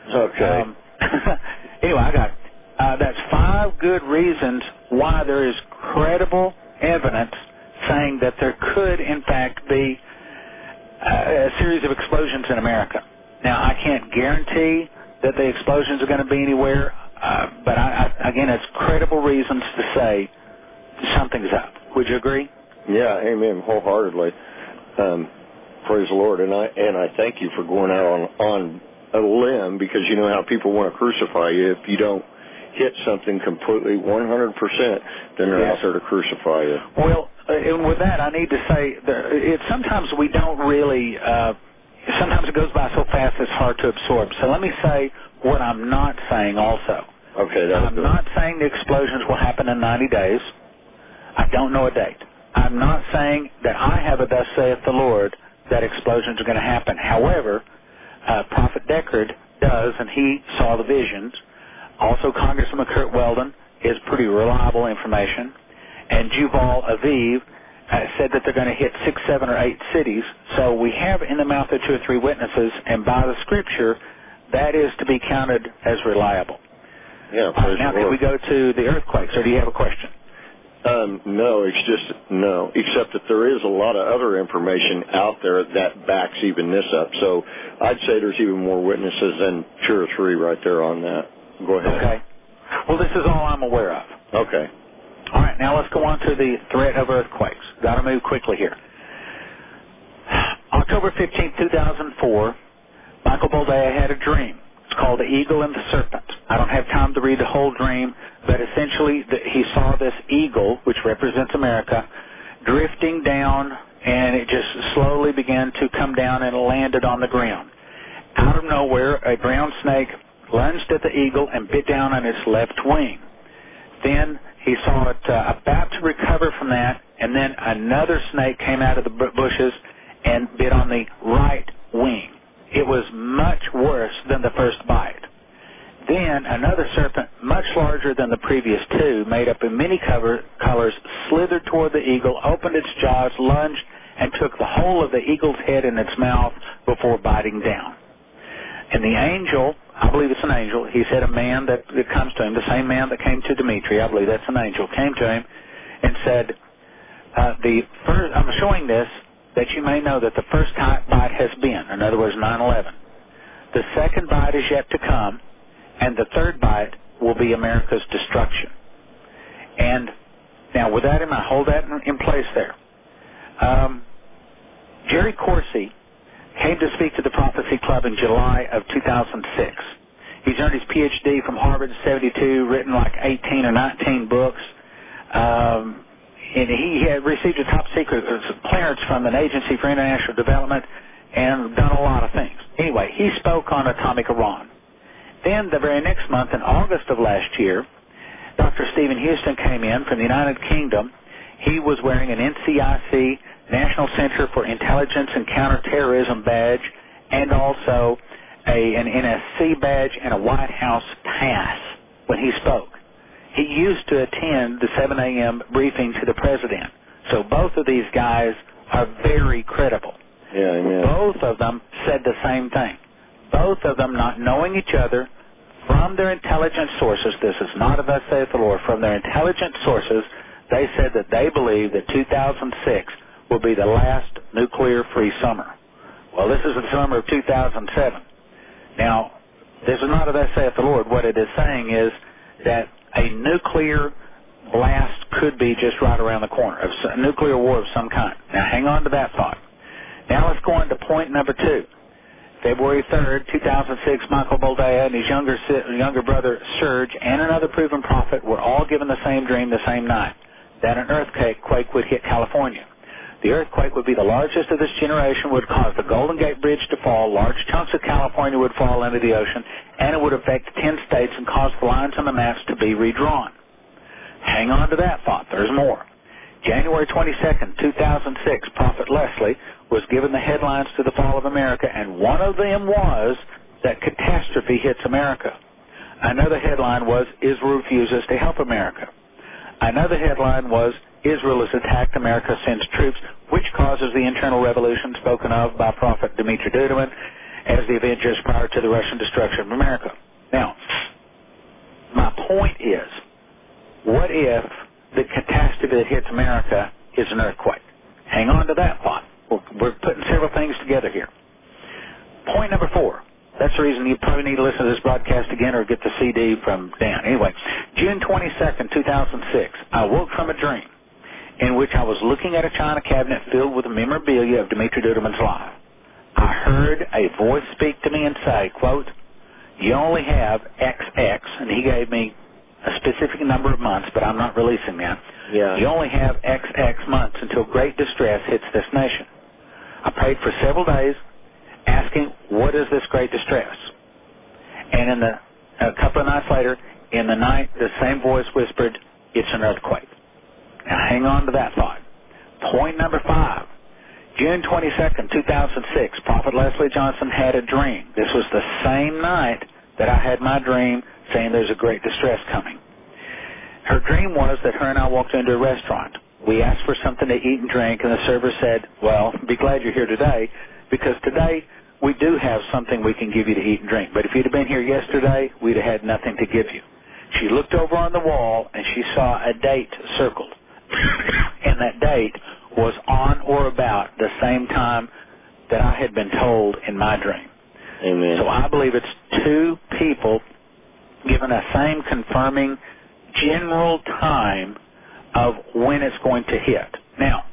[SPEAKER 4] Okay.
[SPEAKER 5] Um, anyway, I got uh, that's five good reasons why there is credible evidence saying that there could, in fact, be uh, a series of explosions in America. Now, I can't guarantee that the explosions are going to be anywhere, uh, but I, I, again, it's credible reasons to say something's up. Would you agree?
[SPEAKER 4] Yeah, amen, wholeheartedly. Um, praise the Lord, and I and I thank you for going out on on a limb, because you know how people want to crucify you. If you don't hit something completely one hundred percent, then they're
[SPEAKER 5] Yes.
[SPEAKER 4] out there to crucify you.
[SPEAKER 5] Well, uh, and with that, I need to say that it, sometimes we don't really, uh, sometimes it goes by so fast it's hard to absorb. So let me say what I'm not saying also.
[SPEAKER 4] Okay, that's
[SPEAKER 5] I'm
[SPEAKER 4] good.
[SPEAKER 5] not saying the explosions will happen in ninety days. I don't know a date. I'm not saying that I have a thus saith the Lord that explosions are going to happen. However, uh, Prophet Deckard does, and he saw the visions. Also, Congressman Kurt Weldon is pretty reliable information. And Yuval Aviv uh, said that they're going to hit six, seven, or eight cities. So we have in the mouth of two or three witnesses, and by the Scripture, that is to be counted as reliable.
[SPEAKER 4] Yeah,
[SPEAKER 5] Uh,
[SPEAKER 4] praise
[SPEAKER 5] now,
[SPEAKER 4] the
[SPEAKER 5] can
[SPEAKER 4] Lord.
[SPEAKER 5] we go to the earthquakes, or do you have a question?
[SPEAKER 4] Um, no, it's just no, except that there is a lot of other information out there that backs even this up. So I'd say there's even more witnesses than two or three right there on that. Go ahead.
[SPEAKER 5] Okay. Well, this is all I'm aware of.
[SPEAKER 4] Okay.
[SPEAKER 5] All right, now let's go on to the threat of earthquakes. Got to move quickly here. October fifteenth, two thousand four, Michael Boldea had a dream. It's called The Eagle and the Serpent. I don't have time to read the whole dream, but essentially the, he saw this eagle, which represents America, drifting down, and it just slowly began to come down and landed on the ground. Out of nowhere, a brown snake lunged at the eagle and bit down on its left wing. Then he saw it uh, about to recover from that, and then another snake came out of the bushes and bit on the right wing. It was much worse than the first bite. Then another serpent, much larger than the previous two, made up in many cover, colors, slithered toward the eagle, opened its jaws, lunged, and took the whole of the eagle's head in its mouth before biting down. And the angel, I believe it's an angel, he said a man that, that comes to him, the same man that came to Dimitri, I believe that's an angel, came to him and said, uh, the first, I'm showing this that you may know that the first bite has been, in other words, nine eleven. The second bite is yet to come, and the third bite will be America's destruction. And now with that in mind, hold that in, in place there. Um, Jerry Corsi came to speak to the Prophecy Club in July of two thousand six. He's earned his P H D from Harvard in seventy-two, written like eighteen or nineteen books. Um, and he had received a top secret clearance from an agency for international development and done a lot of things. Anyway, he spoke on atomic Iran. Then the very next month, in August of last year, Doctor Stephen Houston came in from the United Kingdom. He was wearing an N C I C, National Center for Intelligence and Counterterrorism badge, and also a, an N S C badge and a White House pass when he spoke. He used to attend the seven a.m. briefing to the president. So both of these guys are very credible.
[SPEAKER 4] Yeah, amen.
[SPEAKER 5] Both of them said the same thing. Both of them not knowing each other from their intelligence sources. This is not a thus saith the Lord. From their intelligence sources, they said that they believe that two thousand six will be the last nuclear-free summer. Well, this is the summer of two thousand seven. Now, this is not a thus saith the Lord. What it is saying is that a nuclear blast could be just right around the corner, a nuclear war of some kind. Now, hang on to that thought. Now let's go on to point number two. February third, two thousand six, Michael Boldea and his younger younger brother Serge and another proven prophet were all given the same dream the same night, that an earthquake would hit California. The earthquake would be the largest of this generation, would cause the Golden Gate Bridge to fall, large chunks of California would fall into the ocean, and it would affect ten states and cause the lines on the maps to be redrawn. Hang on to that thought. There's more. January twenty-second, two thousand six, Prophet Leslie was given the headlines to the fall of America, and one of them was that catastrophe hits America. Another headline was Israel refuses to help America. Another headline was Israel has attacked America, sends troops, which causes the internal revolution spoken of by Prophet Dimitri Duduman. as the Avengers prior to the Russian destruction of America. Now, my point is, what if the catastrophe that hits America is an earthquake? Hang on to that thought. We're, we're putting several things together here. Point number four. That's the reason you probably need to listen to this broadcast again or get the C D from Dan. Anyway, June twenty-second, two thousand six, I woke from a dream in which I was looking at a china cabinet filled with the memorabilia of Dimitri Duduman's life. I heard a voice speak to me and say, quote, you only have X X, and he gave me a specific number of months, but I'm not releasing that.
[SPEAKER 4] Yeah.
[SPEAKER 5] You only have X X months until great distress hits this nation. I prayed for several days, asking, what is this great distress? And in the a couple of nights later, in the night, the same voice whispered, it's an earthquake. Now, hang on to that thought. Point number five, June twenty-second, two thousand six, Prophet Leslie Johnson had a dream. This was the same night that I had my dream saying there's a great distress coming. Her dream was that her and I walked into a restaurant. We asked for something to eat and drink, and the server said, well, be glad you're here today, because today we do have something we can give you to eat and drink. But if you'd have been here yesterday, we'd have had nothing to give you. She looked over on the wall, and she saw a date circled. And that date was on or about the same time that I had been told in my dream.
[SPEAKER 4] Amen.
[SPEAKER 5] So I believe it's two people given a same confirming general time of when it's going to hit. Now,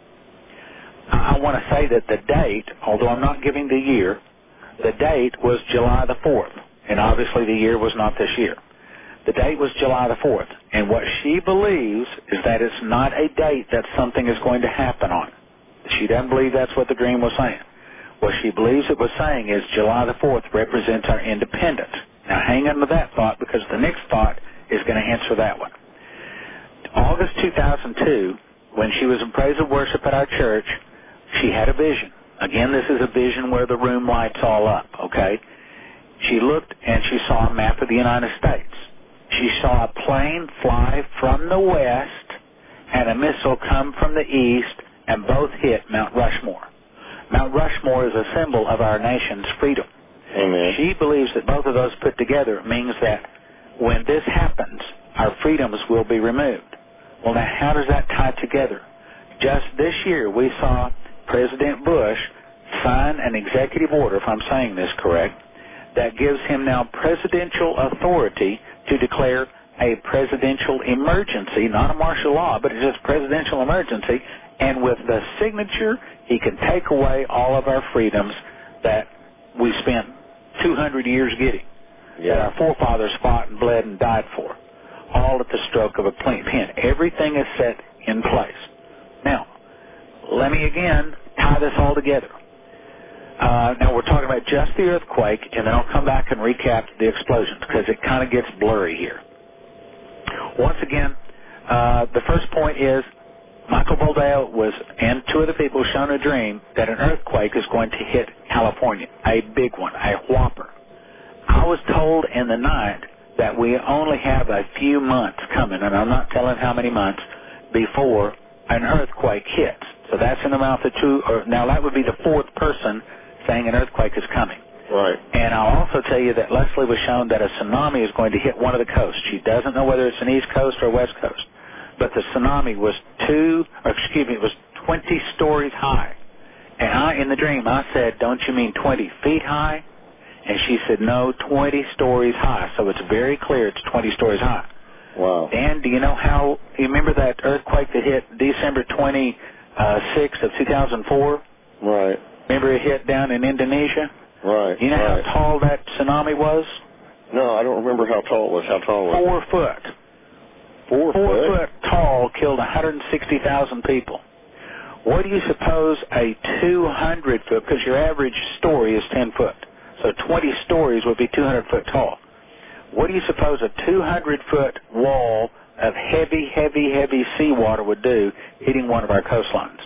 [SPEAKER 5] I want to say that the date, although I'm not giving the year, the date was July the fourth, and obviously the year was not this year. The date was July the fourth, and what she believes is that it's not a date that something is going to happen on. She doesn't believe that's what the dream was saying. What she believes it was saying is July the fourth represents our independence. Now hang on to that thought, because the next thought is going to answer that one. August two thousand two, when she was in praise and worship at our church, she had a vision. Again, this is a vision where the room lights all up, okay? She looked and she saw a map of the United States. She saw a plane fly from the west and a missile come from the east, and both hit Mount Rushmore. Mount Rushmore is a symbol of our nation's freedom.
[SPEAKER 4] Amen.
[SPEAKER 5] She believes that both of those put together means that when this happens, our freedoms will be removed. Well, now, how does that tie together? Just this year, we saw President Bush sign an executive order, if I'm saying this correct, that gives him now presidential authority to declare a presidential emergency, not a martial law, but it's just presidential emergency, and with the signature, he can take away all of our freedoms that we spent two hundred years getting,
[SPEAKER 4] yeah.
[SPEAKER 5] that our forefathers fought and bled and died for, all at the stroke of a pen. Everything is set in place. Now, let me again tie this all together. Uh, now, we're talking about just the earthquake, and then I'll come back and recap the explosions, because it kind of gets blurry here. Once again, uh, the first point is Michael Boldea was, and two other people, shown a dream that an earthquake is going to hit California, a big one, a whopper. I was told in the night that we only have a few months coming, and I'm not telling how many months, before an earthquake hits. So that's in the mouth of two, or now that would be the fourth person saying an earthquake is coming.
[SPEAKER 4] Right.
[SPEAKER 5] And I'll also tell you that Leslie was shown that a tsunami is going to hit one of the coasts. She doesn't know whether it's an east coast or west coast. But the tsunami was two, or excuse me, it was twenty stories high. And I, in the dream, I said, don't you mean twenty feet high? And she said, no, twenty stories high. So it's very clear it's twenty stories high.
[SPEAKER 4] Wow.
[SPEAKER 5] Dan, do you know how, you remember that earthquake that hit December twenty-sixth of two thousand four?
[SPEAKER 4] Right.
[SPEAKER 5] Remember it hit down in Indonesia?
[SPEAKER 4] Right.
[SPEAKER 5] You know
[SPEAKER 4] right.
[SPEAKER 5] how tall that tsunami was?
[SPEAKER 4] No, I don't remember how tall it was. How tall was
[SPEAKER 5] Four
[SPEAKER 4] it?
[SPEAKER 5] foot.
[SPEAKER 4] Four,
[SPEAKER 5] Four
[SPEAKER 4] foot?
[SPEAKER 5] foot tall, killed one hundred sixty thousand people. What do you suppose a two hundred foot, because your average story is ten foot, so twenty stories would be two hundred foot tall. What do you suppose a two hundred foot wall of heavy, heavy, heavy seawater would do hitting one of our coastlines?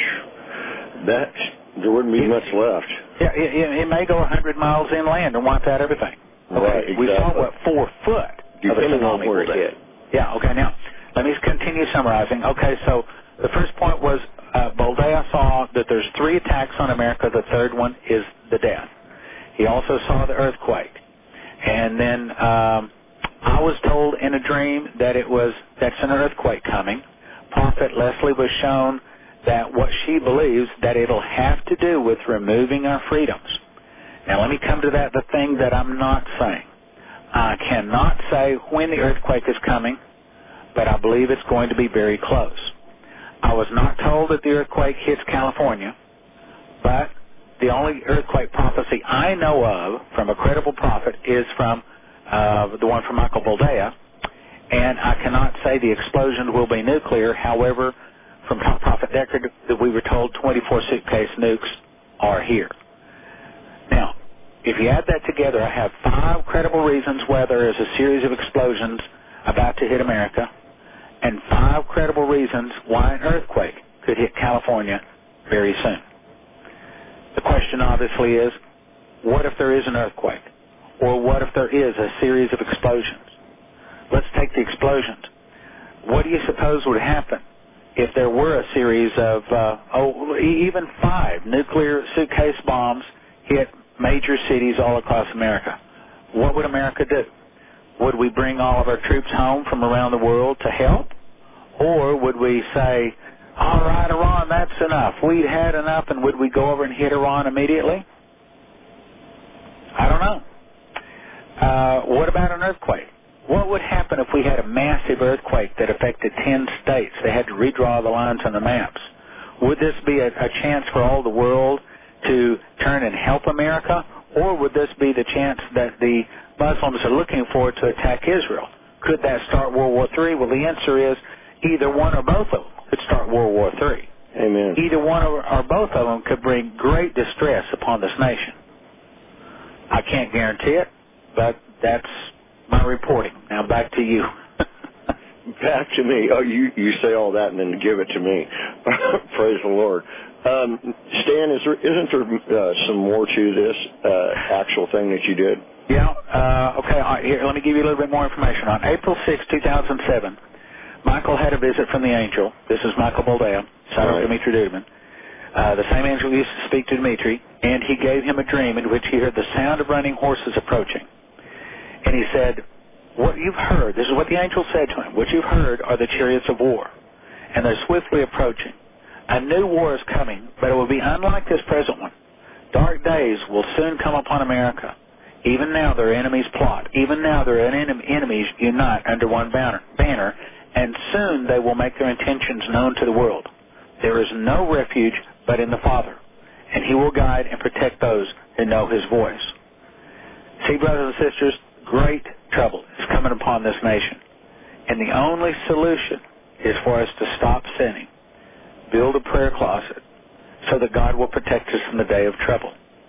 [SPEAKER 4] That, there wouldn't be
[SPEAKER 5] it,
[SPEAKER 4] much left.
[SPEAKER 5] Yeah, it, it, it may go one hundred miles inland and wipe out everything. Okay.
[SPEAKER 4] Right, exactly.
[SPEAKER 5] We saw what four foot
[SPEAKER 4] Depending
[SPEAKER 5] of a
[SPEAKER 4] on where it
[SPEAKER 5] will do.
[SPEAKER 4] hit.
[SPEAKER 5] Yeah, okay, now, let me continue summarizing. Okay, so the first point was uh, Boldea saw that there's three attacks on America. The third one is the death. also saw the earthquake. And then um, I was told in a dream that it was, that's an earthquake coming. Prophet Leslie was shown that what she believes that it'll have to do with removing our freedoms. Now let me come to that, the thing that I'm not saying. I cannot say when the earthquake is coming, but I believe it's going to be very close. I was not told that the earthquake hits California, but the only earthquake prophecy I know of from a credible prophet is from uh, the one from Michael Boldea, and I cannot say the explosions will be nuclear. However, from Top Prophet Deckard, that we were told twenty-four suitcase nukes are here. Now, if you add that together, I have five credible reasons why there is a series of explosions about to hit America, and five credible reasons why an earthquake could hit California very soon. The question obviously is, what if there is an earthquake? Or what if there is a series of explosions? Let's take the explosions. What do you suppose would happen if there were a series of, uh, oh, even five nuclear suitcase bombs hit major cities all across America? What would America do? Would we bring all of our troops home from around the world to help? Or would we say, all right, Iran, that's enough. We'd had enough, and would we go over and hit Iran immediately? I don't know. Uh, what about an earthquake? What would happen if we had a massive earthquake that affected ten states? They had to redraw the lines on the maps. Would this be a, a chance for all the world to turn and help America? Or would this be the chance that the Muslims are looking for to attack Israel? Could that start World War Three? Well, the answer is either one or both of them could start World War Three.
[SPEAKER 4] Amen.
[SPEAKER 5] Either one or, or both of them could bring great distress upon this nation. I can't guarantee it, but that's my reporting. Now back to you.
[SPEAKER 4] Back to me. Oh, you, you say all that and then give it to me. Praise the Lord. Um, Stan, is there, isn't there uh, some more to this uh, actual thing that you did?
[SPEAKER 5] Yeah. Uh, okay. All right, here, let me give you a little bit more information. On April sixth, two thousand seven, Michael had a visit from the angel. This is Michael Boldea, son of Dimitri Duduman. Uh, the same angel used to speak to Dimitri, and he gave him a dream in which he heard the sound of running horses approaching. And he said, what you've heard, this is what the angel said to him, what you've heard are the chariots of war, and they're swiftly approaching. A new war is coming, but it will be unlike this present one. Dark days will soon come upon America. Even now their enemies plot. Even now their en- enemies unite under one banner, banner, and soon they will make their intentions known to the world. There is no refuge but in the Father, and He will guide and protect those who know His voice. See, brothers and sisters, great trouble is coming upon this nation, and the only solution is for us to stop sinning, build a prayer closet, so that God will protect us in the day of trouble.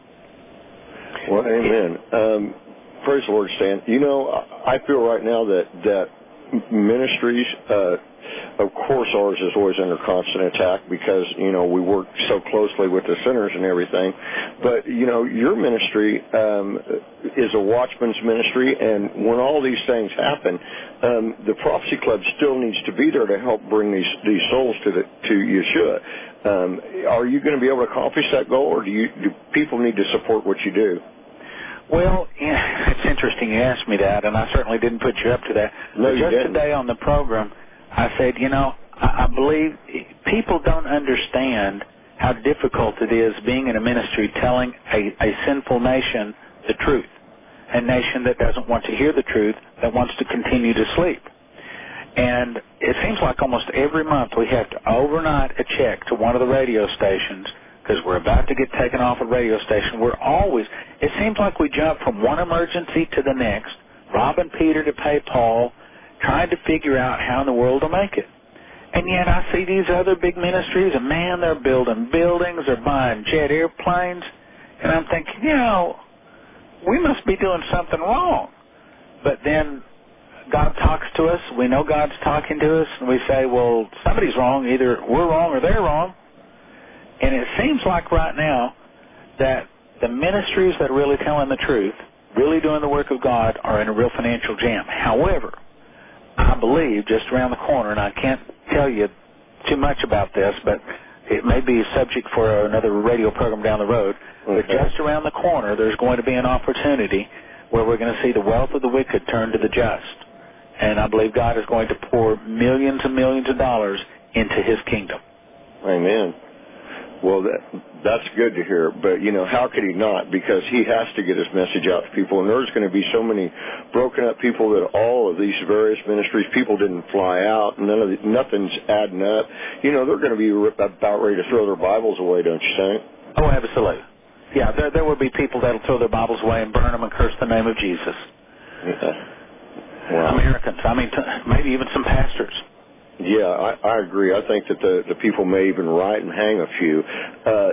[SPEAKER 4] Well, amen. Um, praise the Lord, Stan. You know, I feel right now that, that ministries, uh, of course ours is always under constant attack because, you know, we work so closely with the sinners and everything. But, you know, your ministry um, is a watchman's ministry, and when all these things happen, um, the Prophecy Club still needs to be there to help bring these, these souls to, the, to Yeshua. Um, are you going to be able to accomplish that goal, or do, you, do people need to support what you do?
[SPEAKER 5] Well, yeah, it's interesting you asked me that, and I certainly didn't put you up to that.
[SPEAKER 4] No,
[SPEAKER 5] but
[SPEAKER 4] you
[SPEAKER 5] just
[SPEAKER 4] didn't.
[SPEAKER 5] Today on the program, I said, you know, I, I believe people don't understand how difficult it is being in a ministry telling a, a sinful nation the truth, a nation that doesn't want to hear the truth, that wants to continue to sleep. And it seems like almost every month we have to overnight a check to one of the radio stations because we're about to get taken off a radio station. We're always, it seems like we jump from one emergency to the next, robbing Peter to pay Paul, trying to figure out how in the world to make it. And yet I see these other big ministries, and man, they're building buildings, they're buying jet airplanes, and I'm thinking, you know, we must be doing something wrong. But then God talks to us, we know God's talking to us, and we say, well, somebody's wrong, either we're wrong or they're wrong. And it seems like right now that the ministries that are really telling the truth, really doing the work of God, are in a real financial jam. However, I believe just around the corner, and I can't tell you too much about this, but it may be subject for another radio program down the road, okay. But just around the corner, there's going to be an opportunity where we're going to see the wealth of the wicked turn to the just. And I believe God is going to pour millions and millions of dollars into his kingdom.
[SPEAKER 4] Amen. Well, that, that's good to hear. But, you know, how could he not? Because he has to get his message out to people. And there's going to be so many broken up people that all of these various ministries, people didn't fly out. None of the, nothing's adding up. You know, they're going to be about ready to throw their Bibles away, don't you think?
[SPEAKER 5] Oh, absolutely. Yeah, there, there will be people that will throw their Bibles away and burn them and curse the name of Jesus.
[SPEAKER 4] Yeah. Wow.
[SPEAKER 5] Americans. I mean, t- maybe even some pastors.
[SPEAKER 4] Yeah, I, I agree. I think that the, the people may even write and hang a few. Uh,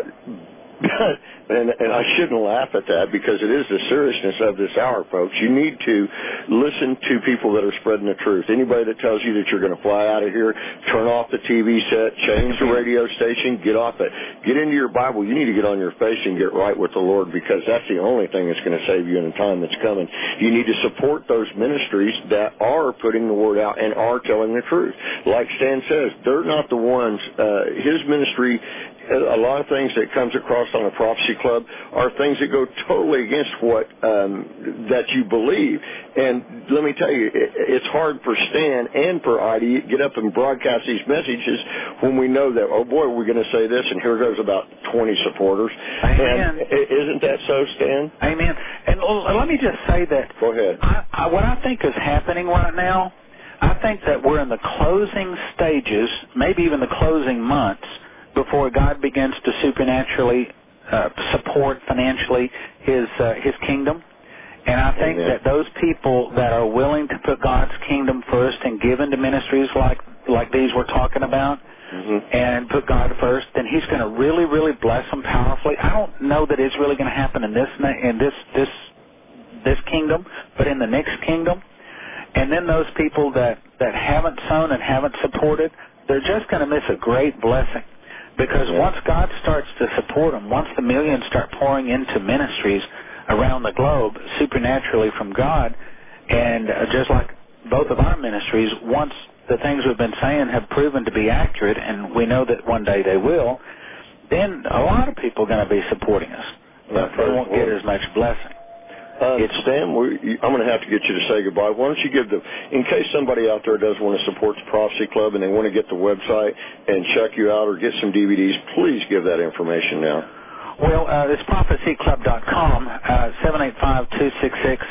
[SPEAKER 4] and, and I shouldn't laugh at that because it is the seriousness of this hour, folks. You need to listen to people that are spreading the truth. Anybody that tells you that you're going to fly out of here, turn off the T V set, change the radio station, get off it. Get into your Bible. You need to get on your face and get right with the Lord because that's the only thing that's going to save you in the time that's coming. You need to support those ministries that are putting the word out and are telling the truth. Like Stan says, they're not the ones. Uh, his ministry, a lot of things that comes across on the Prophecy Club are things that go totally against what um, that you believe. And let me tell you, it, it's hard for Stan and for I D to get up and broadcast these messages when we know that, oh boy, we're going to say this, and here goes about twenty supporters.
[SPEAKER 5] Amen.
[SPEAKER 4] And isn't that so, Stan?
[SPEAKER 5] Amen. And let me just say that.
[SPEAKER 4] Go ahead.
[SPEAKER 5] I, I, what I think is happening right now, I think that we're in the closing stages, maybe even the closing months, before God begins to supernaturally uh, support financially his uh, his kingdom. And I think Amen. That those people that are willing to put God's kingdom first and give into ministries like like these we're talking about mm-hmm. and put God first, then he's going to really, really bless them powerfully. I don't know that it's really going to happen in this in this this this kingdom, but in the next kingdom. And then those people that, that haven't sown and haven't supported, they're just going to miss a great blessing. Because once God starts to support them, once the millions start pouring into ministries around the globe supernaturally from God, and uh, just like both of our ministries, once the things we've been saying have proven to be accurate, and we know that one day they will, then a lot of people are going to be supporting us. But they won't get as much blessing.
[SPEAKER 4] Uh, Stan, we, I'm going to have to get you to say goodbye. Why don't you give the, in case somebody out there does want to support the Prophecy Club and they want to get the website and check you out or get some D V Ds, please give that information now.
[SPEAKER 5] Well, uh, it's prophecy club dot com, uh, seven eight five, two six six,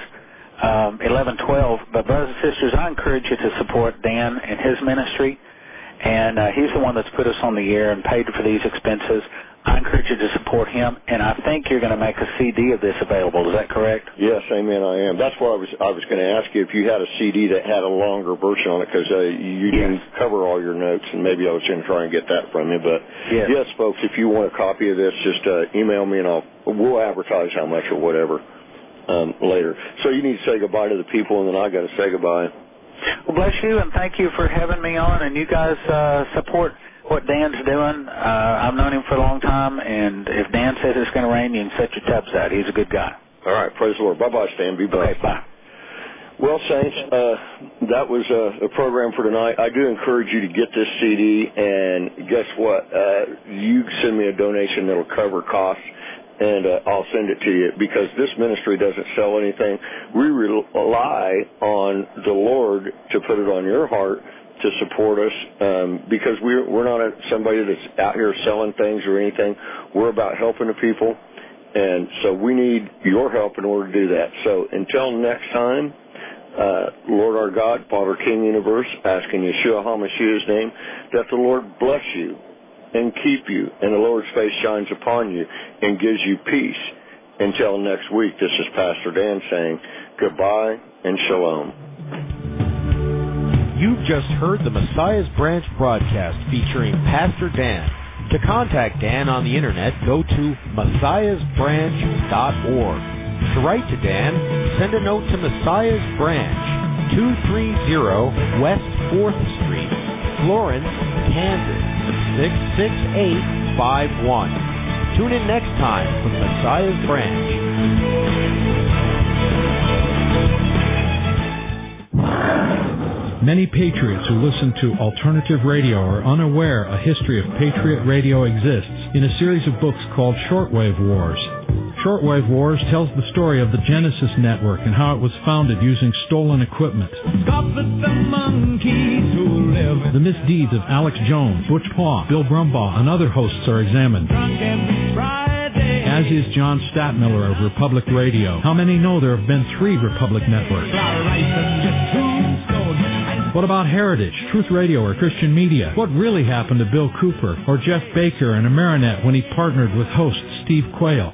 [SPEAKER 5] um, eleven twelve. But brothers and sisters, I encourage you to support Dan and his ministry. And uh, he's the one that's put us on the air and paid for these expenses. I encourage you to support him, and I think you're going to make a C D of this available. Is that correct?
[SPEAKER 4] Yes, amen, I am. That's why I was I was going to ask you if you had a C D that had a longer version on it, because uh, you yes. didn't cover all your notes, and maybe I was going to try and get that from you. But, yes, yes folks, if you want a copy of this, just uh, email me, and I'll we'll advertise how much or whatever um, later. So you need to say goodbye to the people, and then I got to say goodbye.
[SPEAKER 5] Well, bless you, and thank you for having me on, and you guys uh, support what Dan's doing. Uh, I've known him for a long time, and if Dan says it's going to rain, you can set your tubs out. He's a good guy.
[SPEAKER 4] All right, praise the Lord. Bye-bye, Stan. Be blessed.
[SPEAKER 5] Okay, bye.
[SPEAKER 4] Well, Saints, uh, that was uh, the program for tonight. I do encourage you to get this C D, and guess what? Uh, you send me a donation that'll cover costs, and uh, I'll send it to you, because this ministry doesn't sell anything. We rely on the Lord to put it on your heart to support us, um, because we're, we're not a, somebody that's out here selling things or anything. We're about helping the people, and so we need your help in order to do that. So until next time, uh, Lord our God, Father, King, Universe, asking Yeshua HaMashiach's name, that the Lord bless you and keep you, and the Lord's face shines upon you and gives you peace. Until next week, this is Pastor Dan saying goodbye and shalom.
[SPEAKER 3] You've just heard the Messiah's Branch broadcast featuring Pastor Dan. To contact Dan on the internet, go to messiahs branch dot org. To write to Dan, send a note to Messiah's Branch, two thirty West fourth Street, Florence, Kansas, six six eight five one. Tune in next time for Messiah's Branch.
[SPEAKER 6] Many patriots who listen to alternative radio are unaware a history of Patriot Radio exists in a series of books called Shortwave Wars. Shortwave Wars tells the story of the Genesis Network and how it was founded using stolen equipment. The misdeeds of Alex Jones, Butch Paw, Bill Brumbaugh, and other hosts are examined. As is John Statmiller of Republic Radio. How many know there have been three Republic networks? What about Heritage, Truth Radio, or Christian Media? What really happened to Bill Cooper or Jeff Baker and Amerinet when he partnered with host Steve Quayle?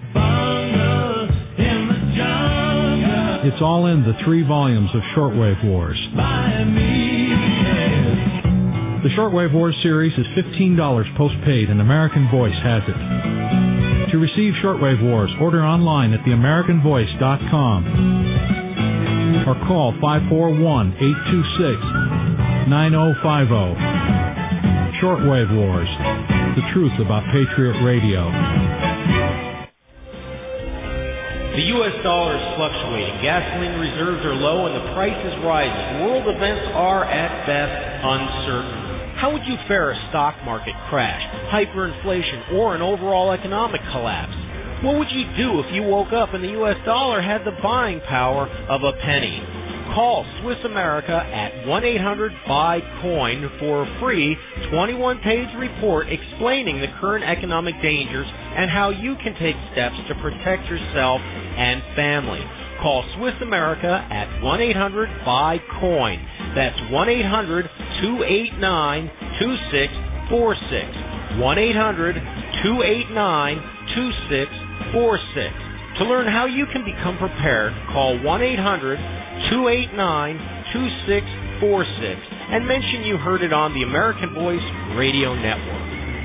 [SPEAKER 6] It's all in the three volumes of Shortwave Wars. The Shortwave Wars series is fifteen dollars postpaid, and American Voice has it. To receive Shortwave Wars, order online at the american voice dot com or call five four one, eight two six, nine zero five zero. Shortwave Wars, the truth about Patriot Radio.
[SPEAKER 3] The U S dollar is fluctuating, gasoline reserves are low, and the price is rising. World events are, at best, uncertain. How would you fare a stock market crash, hyperinflation, or an overall economic collapse? What would you do if you woke up and the U S dollar had the buying power of a penny? Call Swiss America at one eight hundred buy coin for a free twenty-one page report explaining the current economic dangers and how you can take steps to protect yourself and family. Call Swiss America at one eight hundred buy coin. That's one eight hundred two eight nine two six four six. one eight hundred two eight nine two six four six. To learn how you can become prepared, call one eight hundred two eight nine two six four six and mention you heard it on the American Voice Radio Network.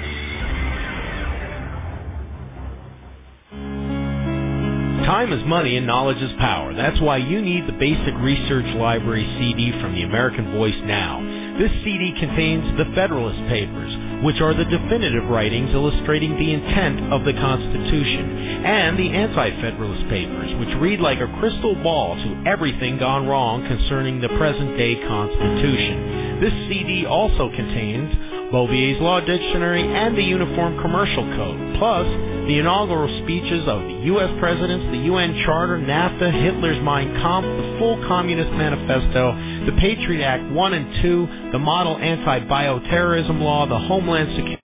[SPEAKER 3] Time is money and knowledge is power. That's why you need the Basic Research Library C D from the American Voice now. This C D contains the Federalist Papers, which are the definitive writings illustrating the intent of the Constitution, and the Anti-Federalist Papers, which read like a crystal ball to everything gone wrong concerning the present-day Constitution. This C D also contains Bouvier's Law Dictionary and the Uniform Commercial Code, plus the inaugural speeches of the U S presidents, the U N Charter, NAFTA, Hitler's Mein Kampf, the full Communist Manifesto, the Patriot Act one and two, the Model Anti-Bioterrorism Law, the Homeland Security